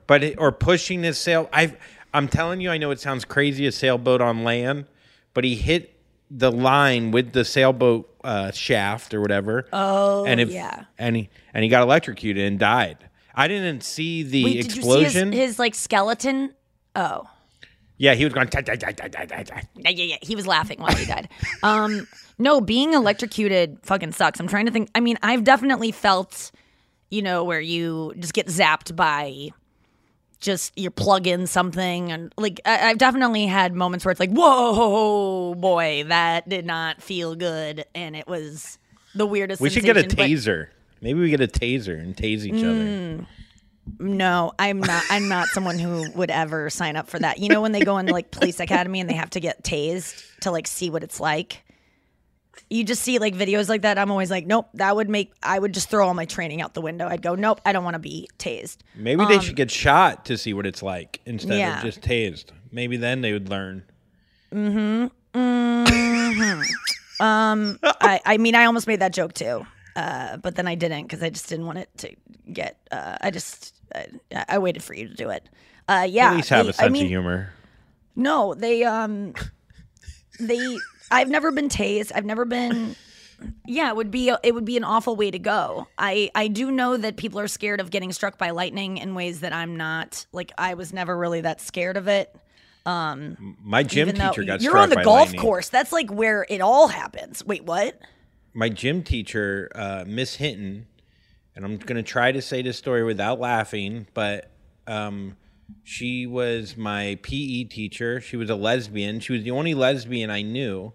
but it, or pushing his sail. I I'm telling you, I know it sounds crazy, a sailboat on land, but he hit the line with the sailboat uh, shaft or whatever. Oh, and if, yeah. And he and he got electrocuted and died. I didn't see the Wait, explosion. Did you see his, his like skeleton? Oh. Yeah, he was going. Die, die, die, die, die, die. Yeah, yeah, yeah. He was laughing while he died. um, no, being electrocuted fucking sucks. I'm trying to think. I mean, I've definitely felt, you know, where you just get zapped by, just you plug in something, and like I- I've definitely had moments where it's like, whoa, boy, that did not feel good, and it was the weirdest. We should get a sensation, but- taser. Maybe we get a taser and tase each Mm. other. No, I'm not. I'm not someone who would ever sign up for that. You know, when they go into like police academy and they have to get tased to like see what it's like. You just see like videos like that. I'm always like, nope, that would make. I would just throw all my training out the window. I'd go, nope, I don't want to be tased. Maybe Um, they should get shot to see what it's like instead yeah. of just tased. Maybe then they would learn. Mm-hmm. Mm-hmm. um. I. I mean, I almost made that joke too. Uh, but then I didn't because I just didn't want it to get. Uh, I just. I, I waited for you to do it. Uh, yeah. At least have they- a sense I mean, of humor. No, they um they I've never been tased. I've never been Yeah, it would be it would be an awful way to go. I I do know that people are scared of getting struck by lightning in ways that I'm not. Like I was never really that scared of it. Um My gym even though- teacher got You're struck on the by golf lightning. course. That's like where it all happens. Wait, what? My gym teacher, uh, Miss Hinton, and I'm going to try to say this story without laughing, but um, she was my P E teacher. She was a lesbian. She was the only lesbian I knew.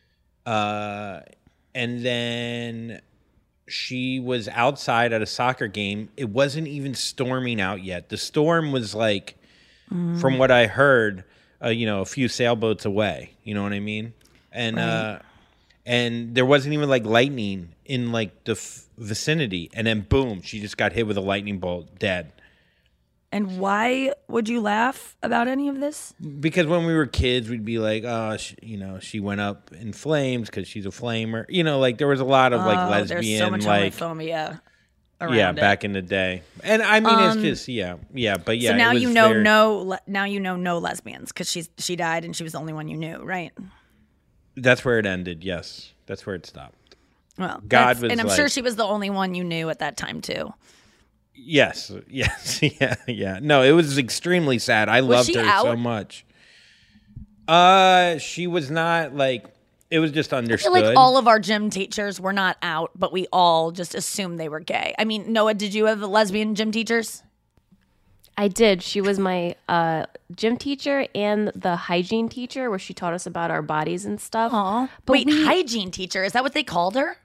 Uh, and then she was outside at a soccer game. It wasn't even storming out yet. The storm was like, Mm. from what I heard, uh, you know, a few sailboats away. You know what I mean? And uh, and there wasn't even like lightning in like the f- vicinity. And then boom, she just got hit with a lightning bolt, dead. And why would you laugh about any of this? Because when we were kids, we'd be like, oh, she, you know, she went up in flames because she's a flamer. You know, like there was a lot of like Oh, lesbian, there's so much like homophobia around yeah, it. back in the day. And I mean, Um, it's just yeah, yeah. But yeah, so now it was you know very- no. Le- now you know no lesbians because she's she died and she was the only one you knew, right? That's where it ended. Yes, that's where it stopped. Well, God that's- was and I'm like, sure she was the only one you knew at that time too. Yes, yes, yeah, yeah. No, it was extremely sad. I Was loved she her so out? much. Uh, she was not like. It was just I understood. feel like all of our gym teachers were not out, but we all just assumed they were gay. I mean, Noah, did you have lesbian gym teachers? I did. She was my uh, gym teacher and the hygiene teacher, where she taught us about our bodies and stuff. Aw. But Wait, we- hygiene teacher, is that what they called her?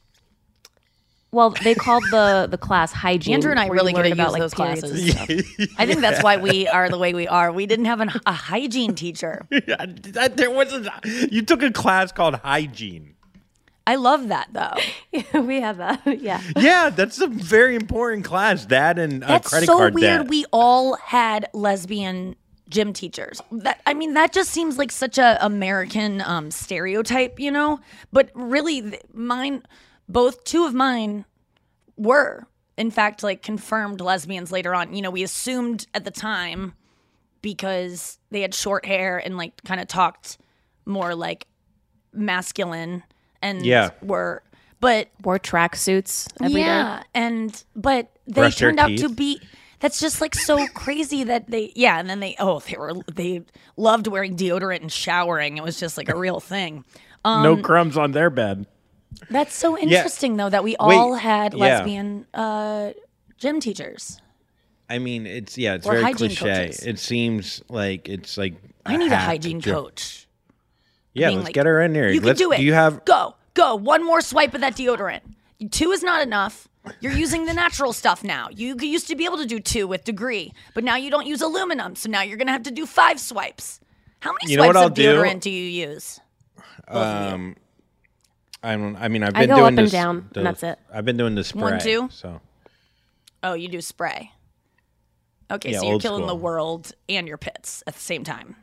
Well, they called the the class hygiene. Andrew and I where really you could learn have about used like those periods classes. and stuff. I think that's why we are the way we are. We didn't have an, a hygiene teacher. Yeah, that- there wasn't. You took a class called hygiene. I love that though. we have that. Yeah. Yeah, that's a very important class. That and uh, That's credit so card weird. debt. We all had lesbian gym teachers. That I mean, that just seems like such a American um, stereotype, you know. But really, th- mine, both two of mine, were in fact like confirmed lesbians later on. You know, we assumed at the time because they had short hair and like kind of talked more like masculine and Yeah. were. But wore tracksuits every day. yeah, and but they Brush their turned out to teeth. be. That's just like so crazy that they yeah, and then they oh they were they loved wearing deodorant and showering. It was just like a real thing. Um, no crumbs on their bed. That's so Yeah. interesting though that we Wait, all had yeah. lesbian uh, gym teachers. I mean, it's yeah, it's Or very hygiene cliche. coaches. It seems like it's like I need a hack hygiene joke. coach. Yeah, Being let's like, get her in there. You can Let's, do it. Do you have? go go one more swipe of that deodorant? Two is not enough. You're using the natural stuff now. You used to be able to do two with Degree, but now you don't use aluminum. So now you're gonna have to do five swipes. How many You know what swipes I'll of do? deodorant do you use? Um, I don't. I mean, I've I been go doing up and this. down, the- and that's it. I've been doing the spray. One, two? So Oh, you do spray. Okay, Yeah, so you're old killing the school. world and your pits at the same time.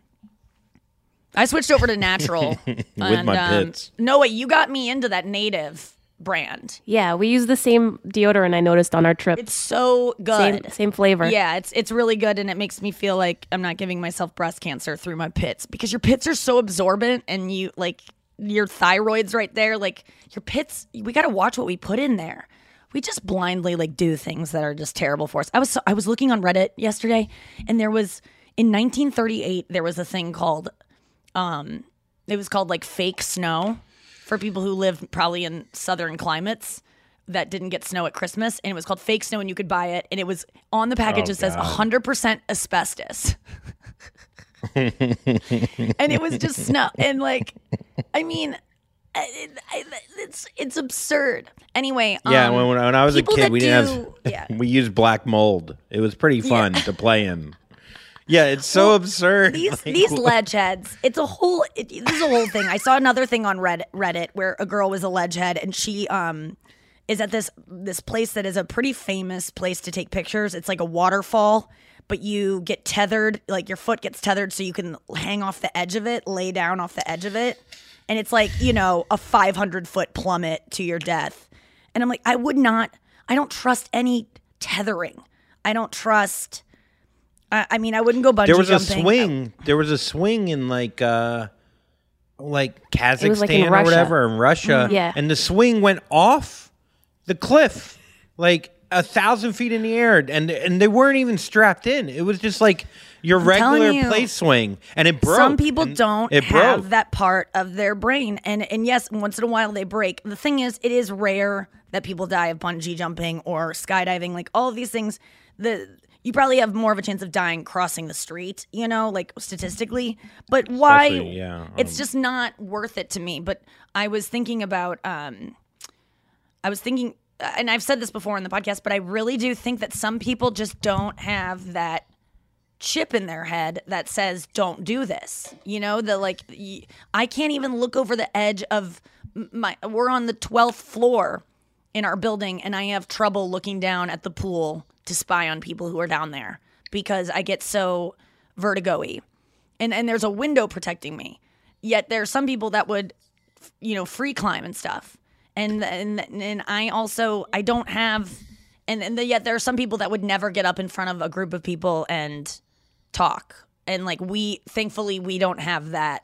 I switched over to natural. With and, my um, pits. Noah, you got me into that native brand. Yeah, we use the same deodorant I noticed on our trip. It's so good. Same, same flavor. Yeah, it's it's really good, and it makes me feel like I'm not giving myself breast cancer through my pits, because your pits are so absorbent, and you like your thyroid's right there. Like your pits, we got to watch what we put in there. We just blindly like do things that are just terrible for us. I was I was looking on Reddit yesterday, and there was in nineteen thirty-eight there was a thing called, um, it was called like fake snow for people who lived probably in southern climates that didn't get snow at Christmas, and it was called fake snow, and you could buy it, and it was on the package. Oh, it says God. one hundred percent asbestos. And it was just snow, and like, I mean, it, it, it's it's absurd. Anyway, Yeah, um, when, when I was a people kid, that we didn't do- have. yeah. We used black mold. It was pretty fun to play in. Yeah, it's so absurd. These Like, these ledge heads. It's a whole. It, this is a whole thing. I saw another thing on Reddit, Reddit where a girl was a ledge head, and she um is at this this place that is a pretty famous place to take pictures. It's like a waterfall, but you get tethered. Like your foot gets tethered, so you can hang off the edge of it, lay down off the edge of it, and it's like, you know, a five hundred foot plummet to your death. And I'm like, I would not. I don't trust any tethering. I don't trust. I, I mean, I wouldn't go bungee there was jumping. a swing. There was a swing in like uh, like Kazakhstan was, like, in or Russia. whatever in Russia. Mhm. Yeah. And the swing went off the cliff, like a thousand feet in the air, and and they weren't even strapped in. It was just like your I'm telling regular you, place swing, and it broke. Some people and don't it have broke. that part of their brain, and and yes, once in a while they break. The thing is, it is rare that people die of bungee jumping or skydiving. Like all of these things, the you probably have more of a chance of dying crossing the street, you know, like statistically. But why? Especially, yeah, It's um, just not worth it to me. But I was thinking about, um, I was thinking, and I've said this before in the podcast, but I really do think that some people just don't have that chip in their head that says don't do this. You know, the like y- I can't even look over the edge of my we're on the twelfth floor in our building, and I have trouble looking down at the pool to spy on people who are down there because I get so vertigo-y. And and there's a window protecting me. Yet there are some people that would, you know, free climb and stuff. And and and I also I don't have and, and yet there are some people that would never get up in front of a group of people and talk. And like we thankfully we don't have that.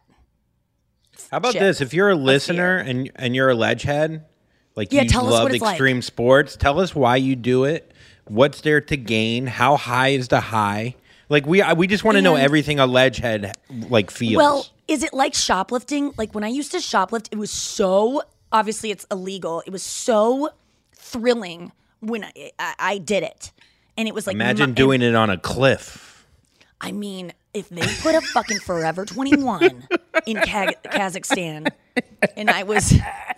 How about chip this? If you're a of listener fear. and and you're a ledge head, like Yeah, you tell us love what it's like. extreme sports, tell us why you do it. What's there to gain? How high is the high? Like we I- we just want to know And- everything a ledge head like feels. Well, is it like shoplifting? Like when I used to shoplift, it was so obviously it's illegal. It was so thrilling when I, I, I did it, and it was like imagine my- doing it on a cliff. I mean, if they put a fucking Forever twenty-one in Kaz- Kazakhstan, and I was,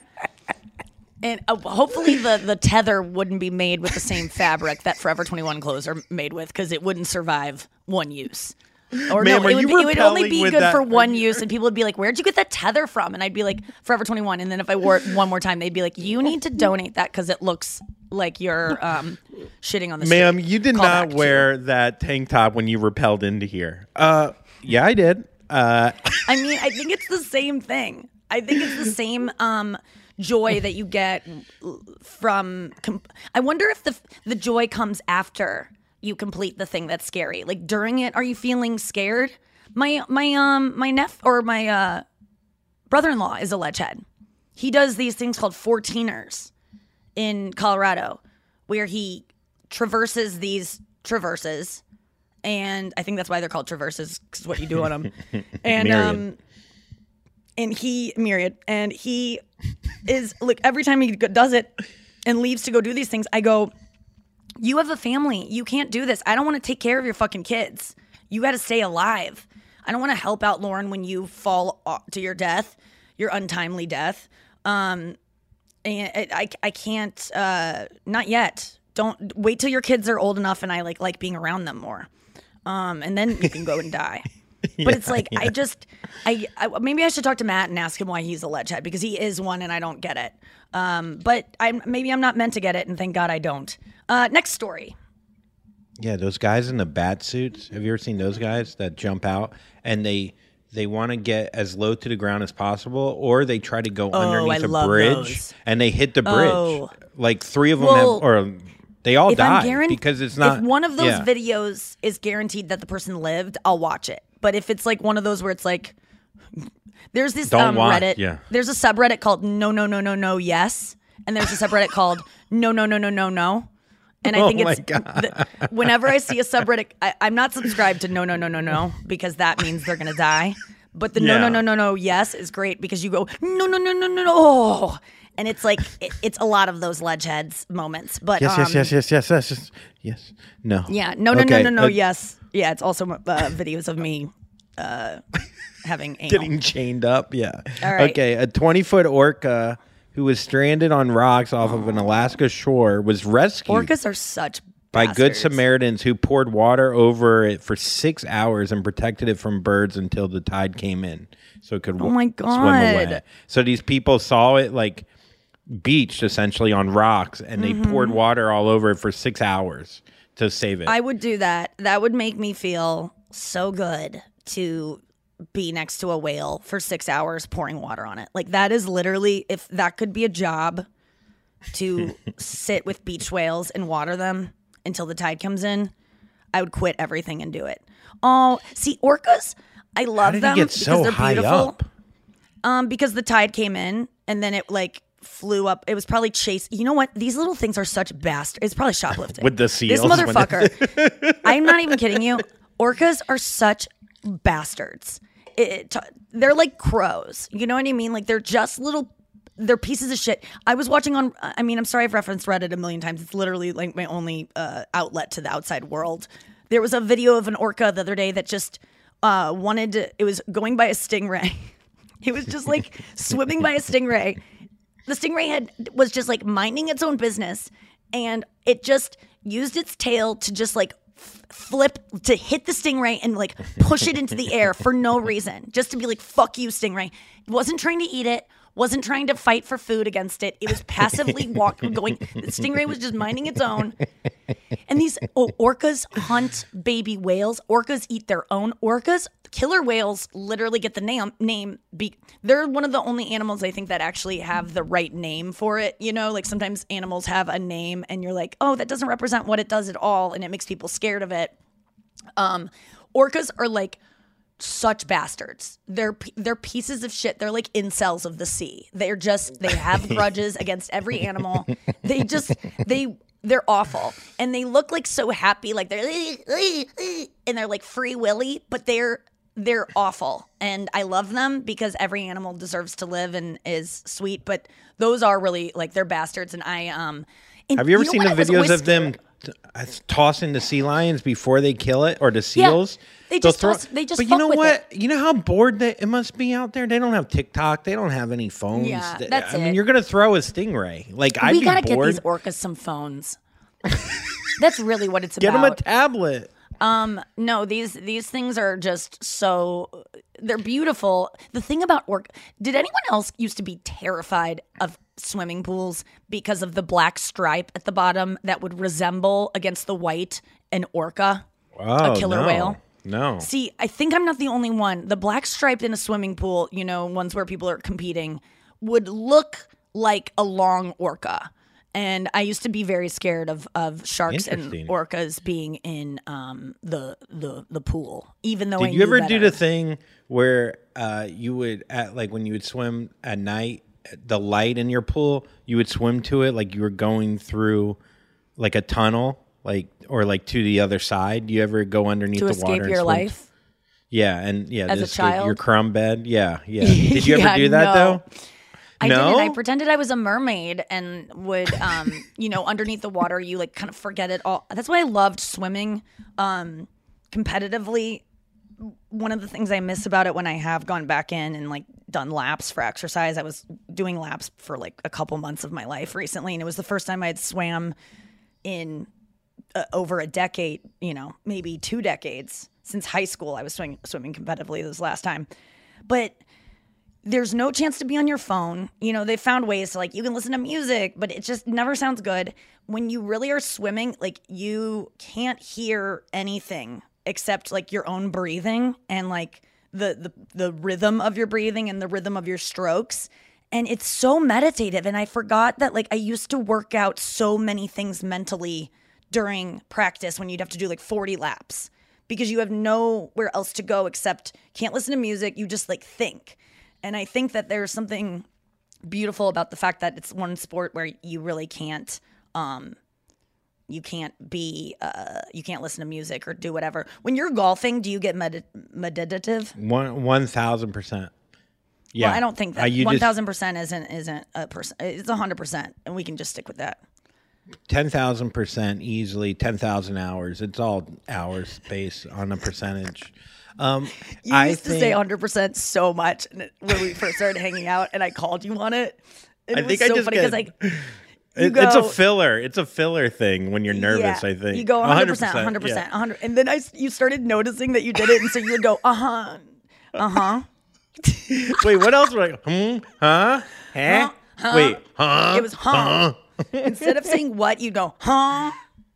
and uh, hopefully the, the tether wouldn't be made with the same fabric that Forever twenty-one clothes are made with, because it wouldn't survive one use. Or Ma'am, no, are it would, you be, it would only repelling be with good that- for are one use, and people would be like, "Where'd you get that tether from?" And I'd be like, "Forever twenty-one." And then if I wore it one more time, they'd be like, "You need to donate that because it looks like you're um, shitting on the street." Ma'am, you did Call not back to- wear that tank top when you rappelled into here. Uh, yeah, I did. Uh, I mean, I think it's the same thing. I think it's the same um, joy that you get from. Comp- I wonder if the the joy comes after you complete the thing that's scary. Like during it, are you feeling scared? My my um my nephew or my uh, brother-in-law is a ledge head. He does these things called fourteeners in Colorado, where he traverses these traverses. And I think that's why they're called traverses, because what you do on them. And Myriad. um, and he myriad, and he is look every time he go- does it and leaves to go do these things. I go, you have a family. You can't do this. I don't want to take care of your fucking kids. You got to stay alive. I don't want to help out Lauren when you fall o- to your death, your untimely death. Um, and I, I, I can't. Uh, not yet. Don't wait till your kids are old enough, and I like like being around them more. Um, and then you can go and die. But it's like I just, I, I maybe I should talk to Matt and ask him why he's a ledge head, because he is one and I don't get it. Um, but I'm maybe I'm not meant to get it, and thank God I don't. Uh, next story. Yeah, those guys in the bat suits. Have you ever seen those guys that jump out and they they want to get as low to the ground as possible, or they try to go Oh, underneath I a love bridge those. and they hit the bridge. Oh. Like three of them Well, have, or they all if I'm die guaran- because it's not. If one of those yeah. videos is guaranteed that the person lived, I'll watch it. But if it's like one of those where it's like, there's this Don't um, watch, Reddit. yeah. There's a subreddit called No No No No No Yes, and there's a subreddit called No No No No No No. And I Oh think my it's God. the, whenever I see a subreddit, I, I'm not subscribed to No No No No No because that means they're gonna die. But the No Yeah. No No No No Yes is great because you go No No No No No No, and it's like it, it's a lot of those ledge heads moments. But Yes, um, yes, yes, yes, yes, yes, yes, yes. No. yeah, no, no, Okay, no, no, no. uh, Yes, yeah. It's also uh, videos of me uh, having anal. Getting chained up. Yeah. All right. Okay. A twenty foot orca who was stranded on rocks off of an Alaska shore was rescued Orcas are such by good bastards. Samaritans who poured water over it for six hours and protected it from birds until the tide came in, so it could Oh my w- swim away. God. So these people saw it like beached essentially on rocks, and they Mhm. poured water all over it for six hours to save it. I would do that. That would make me feel so good to be next to a whale for six hours pouring water on it. Like that is literally, if that could be a job, to sit with beach whales and water them until the tide comes in, I would quit everything and do it. Oh, see, orcas, I love did he them get because so they're high beautiful. up? Um, because the tide came in and then it like flew up. It was probably chased. You know what? These little things are such bastards. It's probably shoplifting. With the This seals when it- motherfucker. I'm not even kidding you. Orcas are such bastards. It, it, they're like crows. You know what I mean? Like they're just little. They're pieces of shit. I was watching on. I mean, I'm sorry I've referenced Reddit a million times. It's literally like my only uh, outlet to the outside world. There was a video of an orca the other day that just uh, wanted to. It was going by a stingray. It was just like swimming by a stingray. The stingray had was just like minding its own business, and it just used its tail to just like f- flip to hit the stingray and like push it into the air for no reason, just to be like, "Fuck you, stingray." It wasn't trying to eat it. Wasn't trying to fight for food against it. It was passively walking, going. The stingray was just minding its own. And these oh, orcas hunt baby whales. Orcas eat their own. Orcas, killer whales, literally get the name. Name. Be, they're one of the only animals I think that actually have the right name for it. You know, like sometimes animals have a name, and you're like, oh, that doesn't represent what it does at all, and it makes people scared of it. Um, orcas are like such bastards. They're they're pieces of shit. They're like incels of the sea. They're just they have grudges against every animal. They just they they're awful, and they look like so happy, like they're and they're like free willy, but they're they're awful. And I love them because every animal deserves to live and is sweet. But those are really like they're bastards. And I um. And Have you ever know seen what the I was videos always of them t- uh, tossing the sea lions before they kill it, or the seals? They They'll just toss- they just But you fuck know with what? You know how bored they, it must be out there. They don't have TikTok. They don't have any phones. Yeah, They- that's I it. mean, you're gonna throw a stingray. Like I'd we be gotta get bored. these orcas some phones. That's really what it's Get them about. a tablet. Um, no, these these things are just so they're beautiful. The thing about orca, did anyone else used to be terrified of swimming pools because of the black stripe at the bottom that would resemble against the white an orca, Oh, a killer no. whale? No. See, I think I'm not the only one. The black stripe in a swimming pool, you know, ones where people are competing, would look like a long orca. And I used to be very scared of, of sharks and Interesting. orcas being in um, the the the pool, even though I Did you knew ever better. do the thing where uh, you would, at like when you would swim at night, the light in your pool, you would swim to it like you were going through like a tunnel, like or like to the other side? Do you ever go underneath To the escape water and your swim? life? Yeah, and yeah, As to a escape your child? crumb bed. Yeah, yeah. Did you ever Yeah, do that no. though? I no? didn't. I pretended I was a mermaid and would, um, you know, underneath the water, you like kind of forget it all. That's why I loved swimming um, competitively. One of the things I miss about it when I have gone back in and like done laps for exercise, I was doing laps for like a couple months of my life recently, and it was the first time I had swam in uh, over a decade, you know, maybe two decades since high school. I was swimming, swimming competitively this last time, but there's no chance to be on your phone. You know, they found ways to like, you can listen to music, but it just never sounds good. When you really are swimming, like you can't hear anything except like your own breathing and like the the the rhythm of your breathing and the rhythm of your strokes. And it's so meditative. And I forgot that like I used to work out so many things mentally during practice when you'd have to do like forty laps because you have nowhere else to go except can't listen to music. You just like think. And I think that there's something beautiful about the fact that it's one sport where you really can't, um, you can't be, uh, you can't listen to music or do whatever. When you're golfing, do you get med- meditative? One one thousand percent. Yeah, well, I don't think that uh, one thousand percent isn't isn't a percent. It's a hundred percent, and we can just stick with that. ten thousand percent easily. Ten thousand hours. It's all hours based on a percentage. Um, you I used think, to say one hundred percent so much when we first started hanging out, and I called you on it. It I was think so I just funny get, like it, go, it's a filler. It's a filler thing when you're nervous. yeah, I think you go one hundred percent, one hundred percent, yeah. one hundred, and then I you started noticing that you did it, and so you would go uh huh, uh huh. Wait, what else? Like, hmm, huh, huh? Huh? Wait, huh? It was huh. huh. Instead of saying what, you go huh,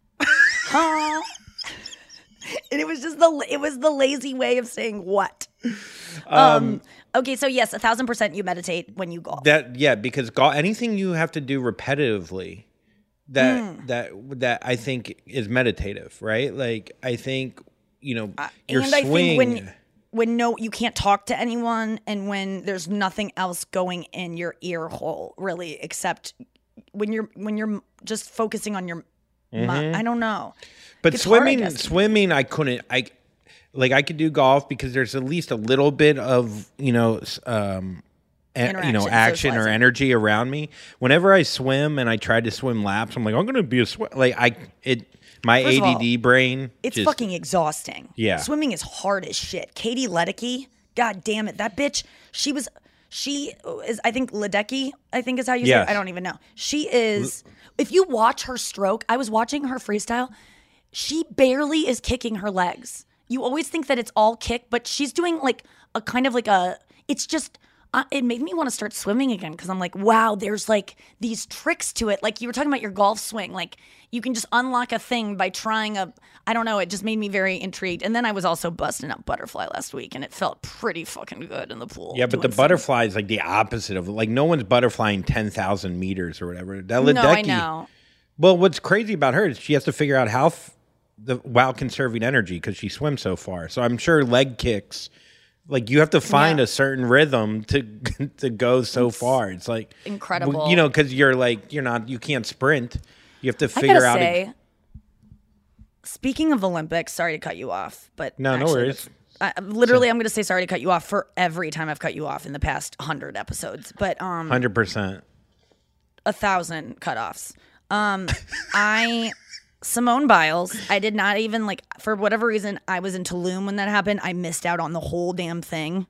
huh. And it was just the it was the lazy way of saying what. Um, um okay, so yes, a thousand percent you meditate when you golf. That yeah, because golf, anything you have to do repetitively, that Mm. that that I think is meditative, right? Like I think you know Uh, your and swing. I think when when no you can't talk to anyone and when there's nothing else going in your ear hole really except when you're when you're just focusing on your Mhm. mi- I don't know. But It's hard, I swimming, guess. swimming, I couldn't. I like I could do golf because there's at least a little bit of you know, s- um, a- you know, Interaction, action or socializing. energy around me. Whenever I swim and I tried to swim laps, I'm like, I'm gonna be a sw Like I, it, my First of A D D all, brain. It's just, fucking exhausting. Yeah. Swimming is hard as shit. Katie Ledecky, god damn it, that bitch, she was, she is, I think Ledecky, I think is how you Yes. say it. I don't even know. She is, if you watch her stroke, I was watching her freestyle, she barely is kicking her legs. You always think that it's all kick, but she's doing like a kind of like a, it's just, uh, it made me want to start swimming again because I'm like, wow, there's like these tricks to it. Like you were talking about your golf swing, like you can just unlock a thing by trying a, I don't know, it just made me very intrigued. And then I was also busting up butterfly last week and it felt pretty fucking good in the pool. Yeah, but the doing some- butterfly is like the opposite of like no one's butterflying ten thousand meters or whatever. That No, I Ledecky- know. Well, what's crazy about her is she has to figure out how f- the while conserving energy because she swims so far. So I'm sure leg kicks, like you have to find Yeah. a certain rhythm to to go so far. It's like incredible. you know, because you're like you're not you can't sprint. You have to I figure gotta out. say, ex- speaking of Olympics, sorry to cut you off, but No, no actually, worries. I, literally, I'm going to say sorry to cut you off for every time I've cut you off in the past hundred episodes, but um, Hundred percent. a thousand cutoffs. Um, I Simone Biles. I did not even like for whatever reason. I was in Tulum when that happened. I missed out on the whole damn thing.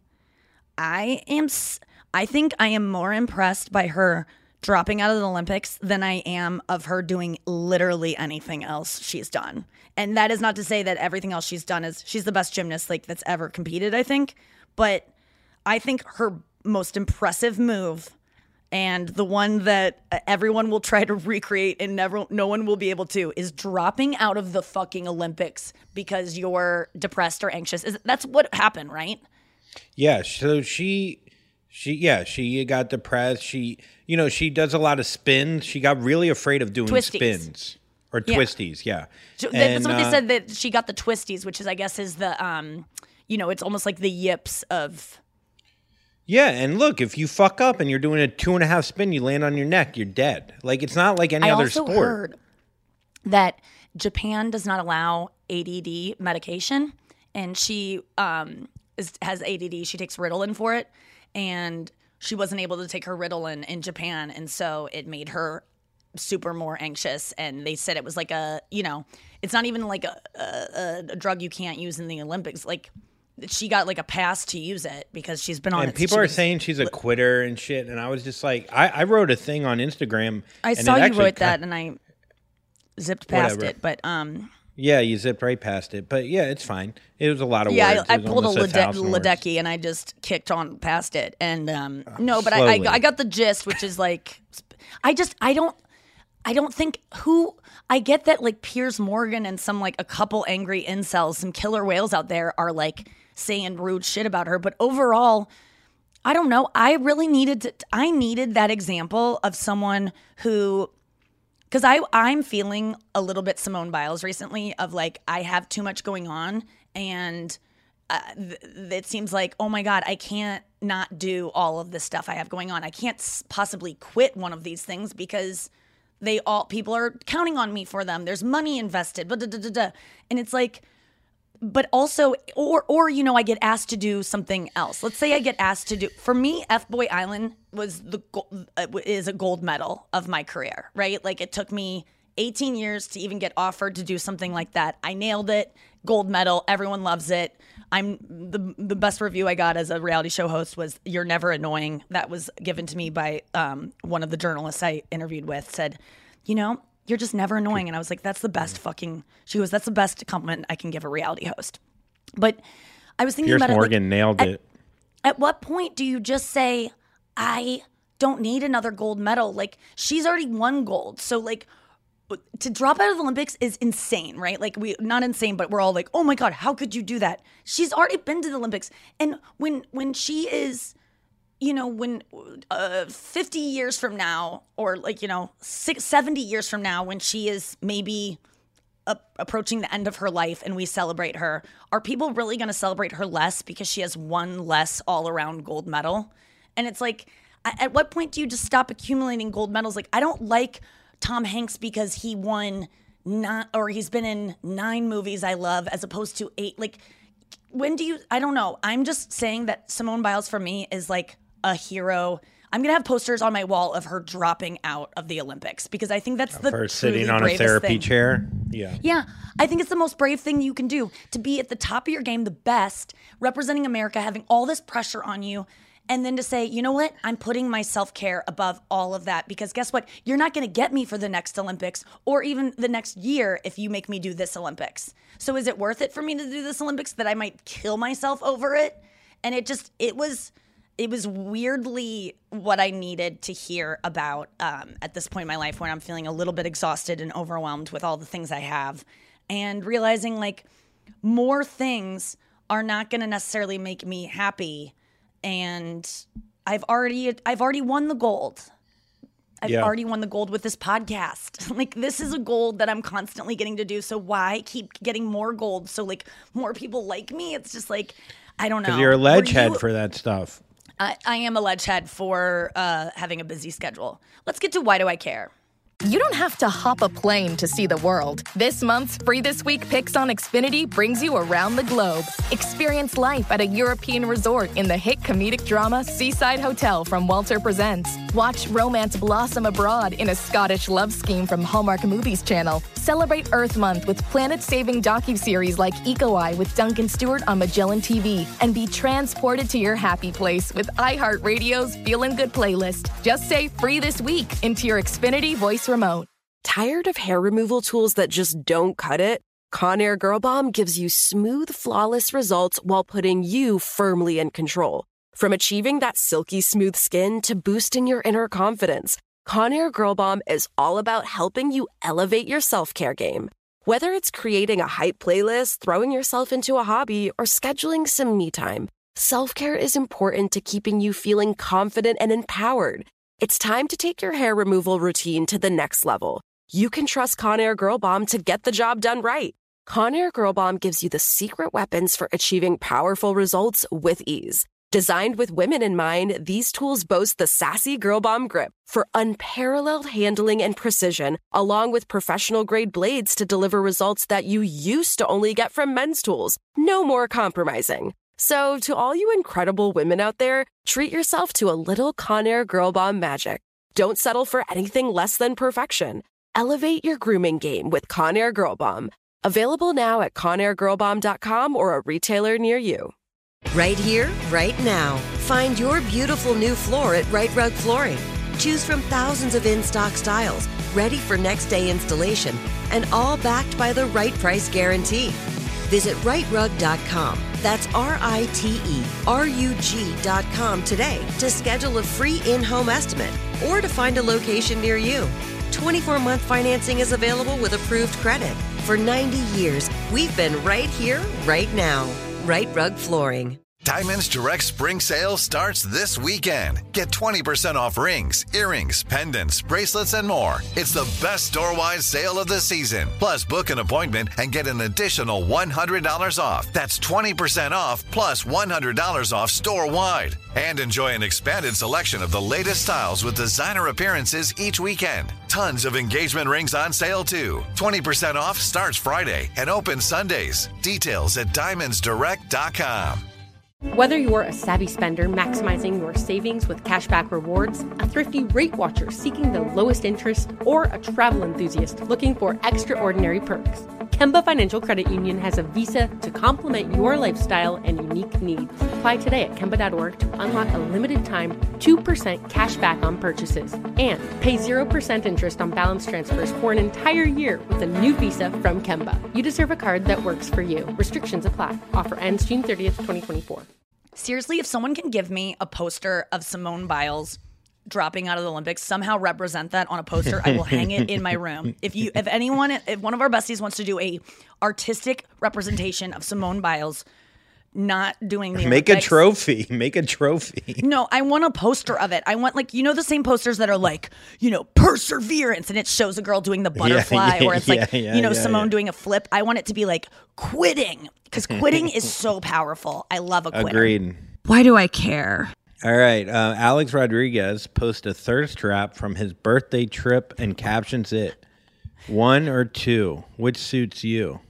I am. s- I think I am more impressed by her dropping out of the Olympics than I am of her doing literally anything else she's done. And that is not to say that everything else she's done is she's the best gymnast like that's ever competed, I think. But I think her most impressive move and the one that everyone will try to recreate and never no one will be able to is dropping out of the fucking Olympics because you're depressed or anxious. Is that's what happened, right? Yeah. So she, she, yeah, she got depressed. She, you know, she does a lot of spins. She got really afraid of doing Twisties. spins or Yeah. twisties. Yeah. So And, that's what uh, they said that she got the twisties, which is I guess is the um, you know, it's almost like the yips of. Yeah, and look, if you fuck up and you're doing a two and a half spin, you land on your neck, you're dead. Like it's not like any I other also sport. heard that Japan does not allow A D D medication, and she um is, has A D D. She takes Ritalin for it, and she wasn't able to take her Ritalin in Japan, and so it made her super more anxious. And they said it was like a, you know, it's not even like a a, a drug you can't use in the Olympics. Like she got like a pass to use it because she's been on And it. people she are was- saying she's a quitter and shit, and I was just like, I, I wrote a thing on Instagram. I and saw it you actually wrote that, ki- and I zipped past Whatever. it, but um. Yeah, you zipped right past it, but yeah, it's fine. It was a lot of Yeah, words. I, I It was pulled a almost Lede- thousand words. Ledecky and I just kicked on past it. And um, no, but I, I slowly. I got the gist, which is like, I just I don't I don't think who I get that like Piers Morgan and some like a couple angry incels, some killer whales out there are like saying rude shit about her. But overall, I don't know. I really needed to, I needed that example of someone who, because I I'm feeling a little bit Simone Biles recently of like, I have too much going on, and uh, th- it seems like, oh my God, I can't not do all of this stuff I have going on. I can't s- possibly quit one of these things because they all, people are counting on me for them. There's money invested, blah, blah, blah, blah, blah. And it's like, but also, or, or, you know, I get asked to do something else. Let's say I get asked to do, for me, F-Boy Island was the, is a gold medal of my career, right? Like it took me eighteen years to even get offered to do something like that. I nailed it, gold medal, everyone loves it. I'm the the best review I got as a reality show host was "You're never annoying." That was given to me by um, one of the journalists I interviewed with. Said, you know, you're just never annoying, and I was like, that's the best fucking. She goes, that's the best compliment I can give a reality host. But I was thinking Piers about Morgan it. Like, nailed at, it. At what point do you just say, I don't need another gold medal? Like she's already won gold, so like. To drop out of the Olympics is insane, right? Like we, not insane, but we're all like, oh my God, how could you do that? She's already been to the Olympics. And when, when she is, you know, when uh, fifty years from now, or like, you know, six, seventy years from now, when she is maybe a- approaching the end of her life and we celebrate her, are people really going to celebrate her less because she has one less all around gold medal? And it's like, at what point do you just stop accumulating gold medals? Like, I don't like Tom Hanks because he won not, or he's been in nine movies I love as opposed to eight. Like, when do you, I don't know. I'm just saying that Simone Biles for me is like a hero. I'm going to have posters on my wall of her dropping out of the Olympics because I think that's the For sitting on a bravest therapy thing. chair. Yeah. Yeah, I think it's the most brave thing you can do, to be at the top of your game, the best, representing America, having all this pressure on you. And then to say, you know what? I'm putting my self-care above all of that because guess what? You're not going to get me for the next Olympics or even the next year if you make me do this Olympics. So is it worth it for me to do this Olympics that I might kill myself over it? And it just, it was, it was weirdly what I needed to hear about um, at this point in my life when I'm feeling a little bit exhausted and overwhelmed with all the things I have, and realizing like more things are not going to necessarily make me happy. And I've already I've already won the gold. I've Yeah. already won the gold with this podcast. Like this is a gold that I'm constantly getting to do. So why keep getting more gold? So like more people like me? It's just like, I don't know. Because you're a Were ledge head you- for that stuff. I, I am a ledge head for uh, having a busy schedule. Let's get to why do I care? You don't have to hop a plane to see the world. This month's Free This Week Picks on Xfinity brings you around the globe. Experience life at a European resort in the hit comedic drama Seaside Hotel from Walter Presents. Watch romance blossom abroad in a Scottish love scheme from Hallmark Movies Channel. Celebrate Earth Month with planet-saving docuseries like Eco Eye with Duncan Stewart on Magellan T V. And be transported to your happy place with iHeartRadio's Feelin' Good playlist. Just say Free This Week into your Xfinity voice remote. Tired of hair removal tools that just don't cut it? Conair Girl Bomb gives you smooth, flawless results while putting you firmly in control. From achieving that silky smooth skin to boosting your inner confidence, Conair Girl Bomb is all about helping you elevate your self-care game. Whether it's creating a hype playlist, throwing yourself into a hobby, or scheduling some me time, self-care is important to keeping you feeling confident and empowered. It's time to take your hair removal routine to the next level. You can trust Conair Girl Bomb to get the job done right. Conair Girl Bomb gives you the secret weapons for achieving powerful results with ease. Designed with women in mind, these tools boast the sassy Girl Bomb grip for unparalleled handling and precision, along with professional-grade blades to deliver results that you used to only get from men's tools. No more compromising. So, to all you incredible women out there, treat yourself to a little Conair Girl Bomb magic. Don't settle for anything less than perfection. Elevate your grooming game with Conair Girl Bomb. Available now at conair girl bomb dot com or a retailer near you. Right here, right now. Find your beautiful new floor at Right Rug Flooring. Choose from thousands of in-stock styles, ready for next day installation, and all backed by the right price guarantee. Visit right rug dot com. That's R I T E R U G dot com today to schedule a free in-home estimate or to find a location near you. twenty-four month financing is available with approved credit. For ninety years, we've been right here, right now. Right Rug Flooring. Diamonds Direct Spring Sale starts this weekend. Get twenty percent off rings, earrings, pendants, bracelets, and more. It's the best store-wide sale of the season. Plus, book an appointment and get an additional one hundred dollars off. That's twenty percent off plus one hundred dollars off store-wide. And enjoy an expanded selection of the latest styles with designer appearances each weekend. Tons of engagement rings on sale, too. twenty percent off starts Friday and opens Sundays. Details at diamonds direct dot com. Whether you're a savvy spender maximizing your savings with cashback rewards, a thrifty rate watcher seeking the lowest interest, or a travel enthusiast looking for extraordinary perks, Kemba Financial Credit Union has a visa to complement your lifestyle and unique needs. Apply today at Kemba dot org to unlock a limited time two percent cash back on purchases and pay zero percent interest on balance transfers for an entire year with a new visa from Kemba. You deserve a card that works for you. Restrictions apply. Offer ends June thirtieth, twenty twenty-four. Seriously, if someone can give me a poster of Simone Biles dropping out of the Olympics, somehow represent that on a poster, I will hang it in my room. If you, if anyone, if one of our besties wants to do a artistic representation of Simone Biles not doing the Make Olympics, a trophy. Make a trophy. No, I want a poster of it. I want, like, you know, the same posters that are like, you know, perseverance, and it shows a girl doing the butterfly, yeah, or it's yeah, like, yeah, you know, yeah, Simone yeah. doing a flip. I want it to be like quitting, because quitting is so powerful. I love a quitter. Agreed. Why do I care? All right. Uh, Alex Rodriguez posts a thirst trap from his birthday trip and captions it, one or two, which suits you?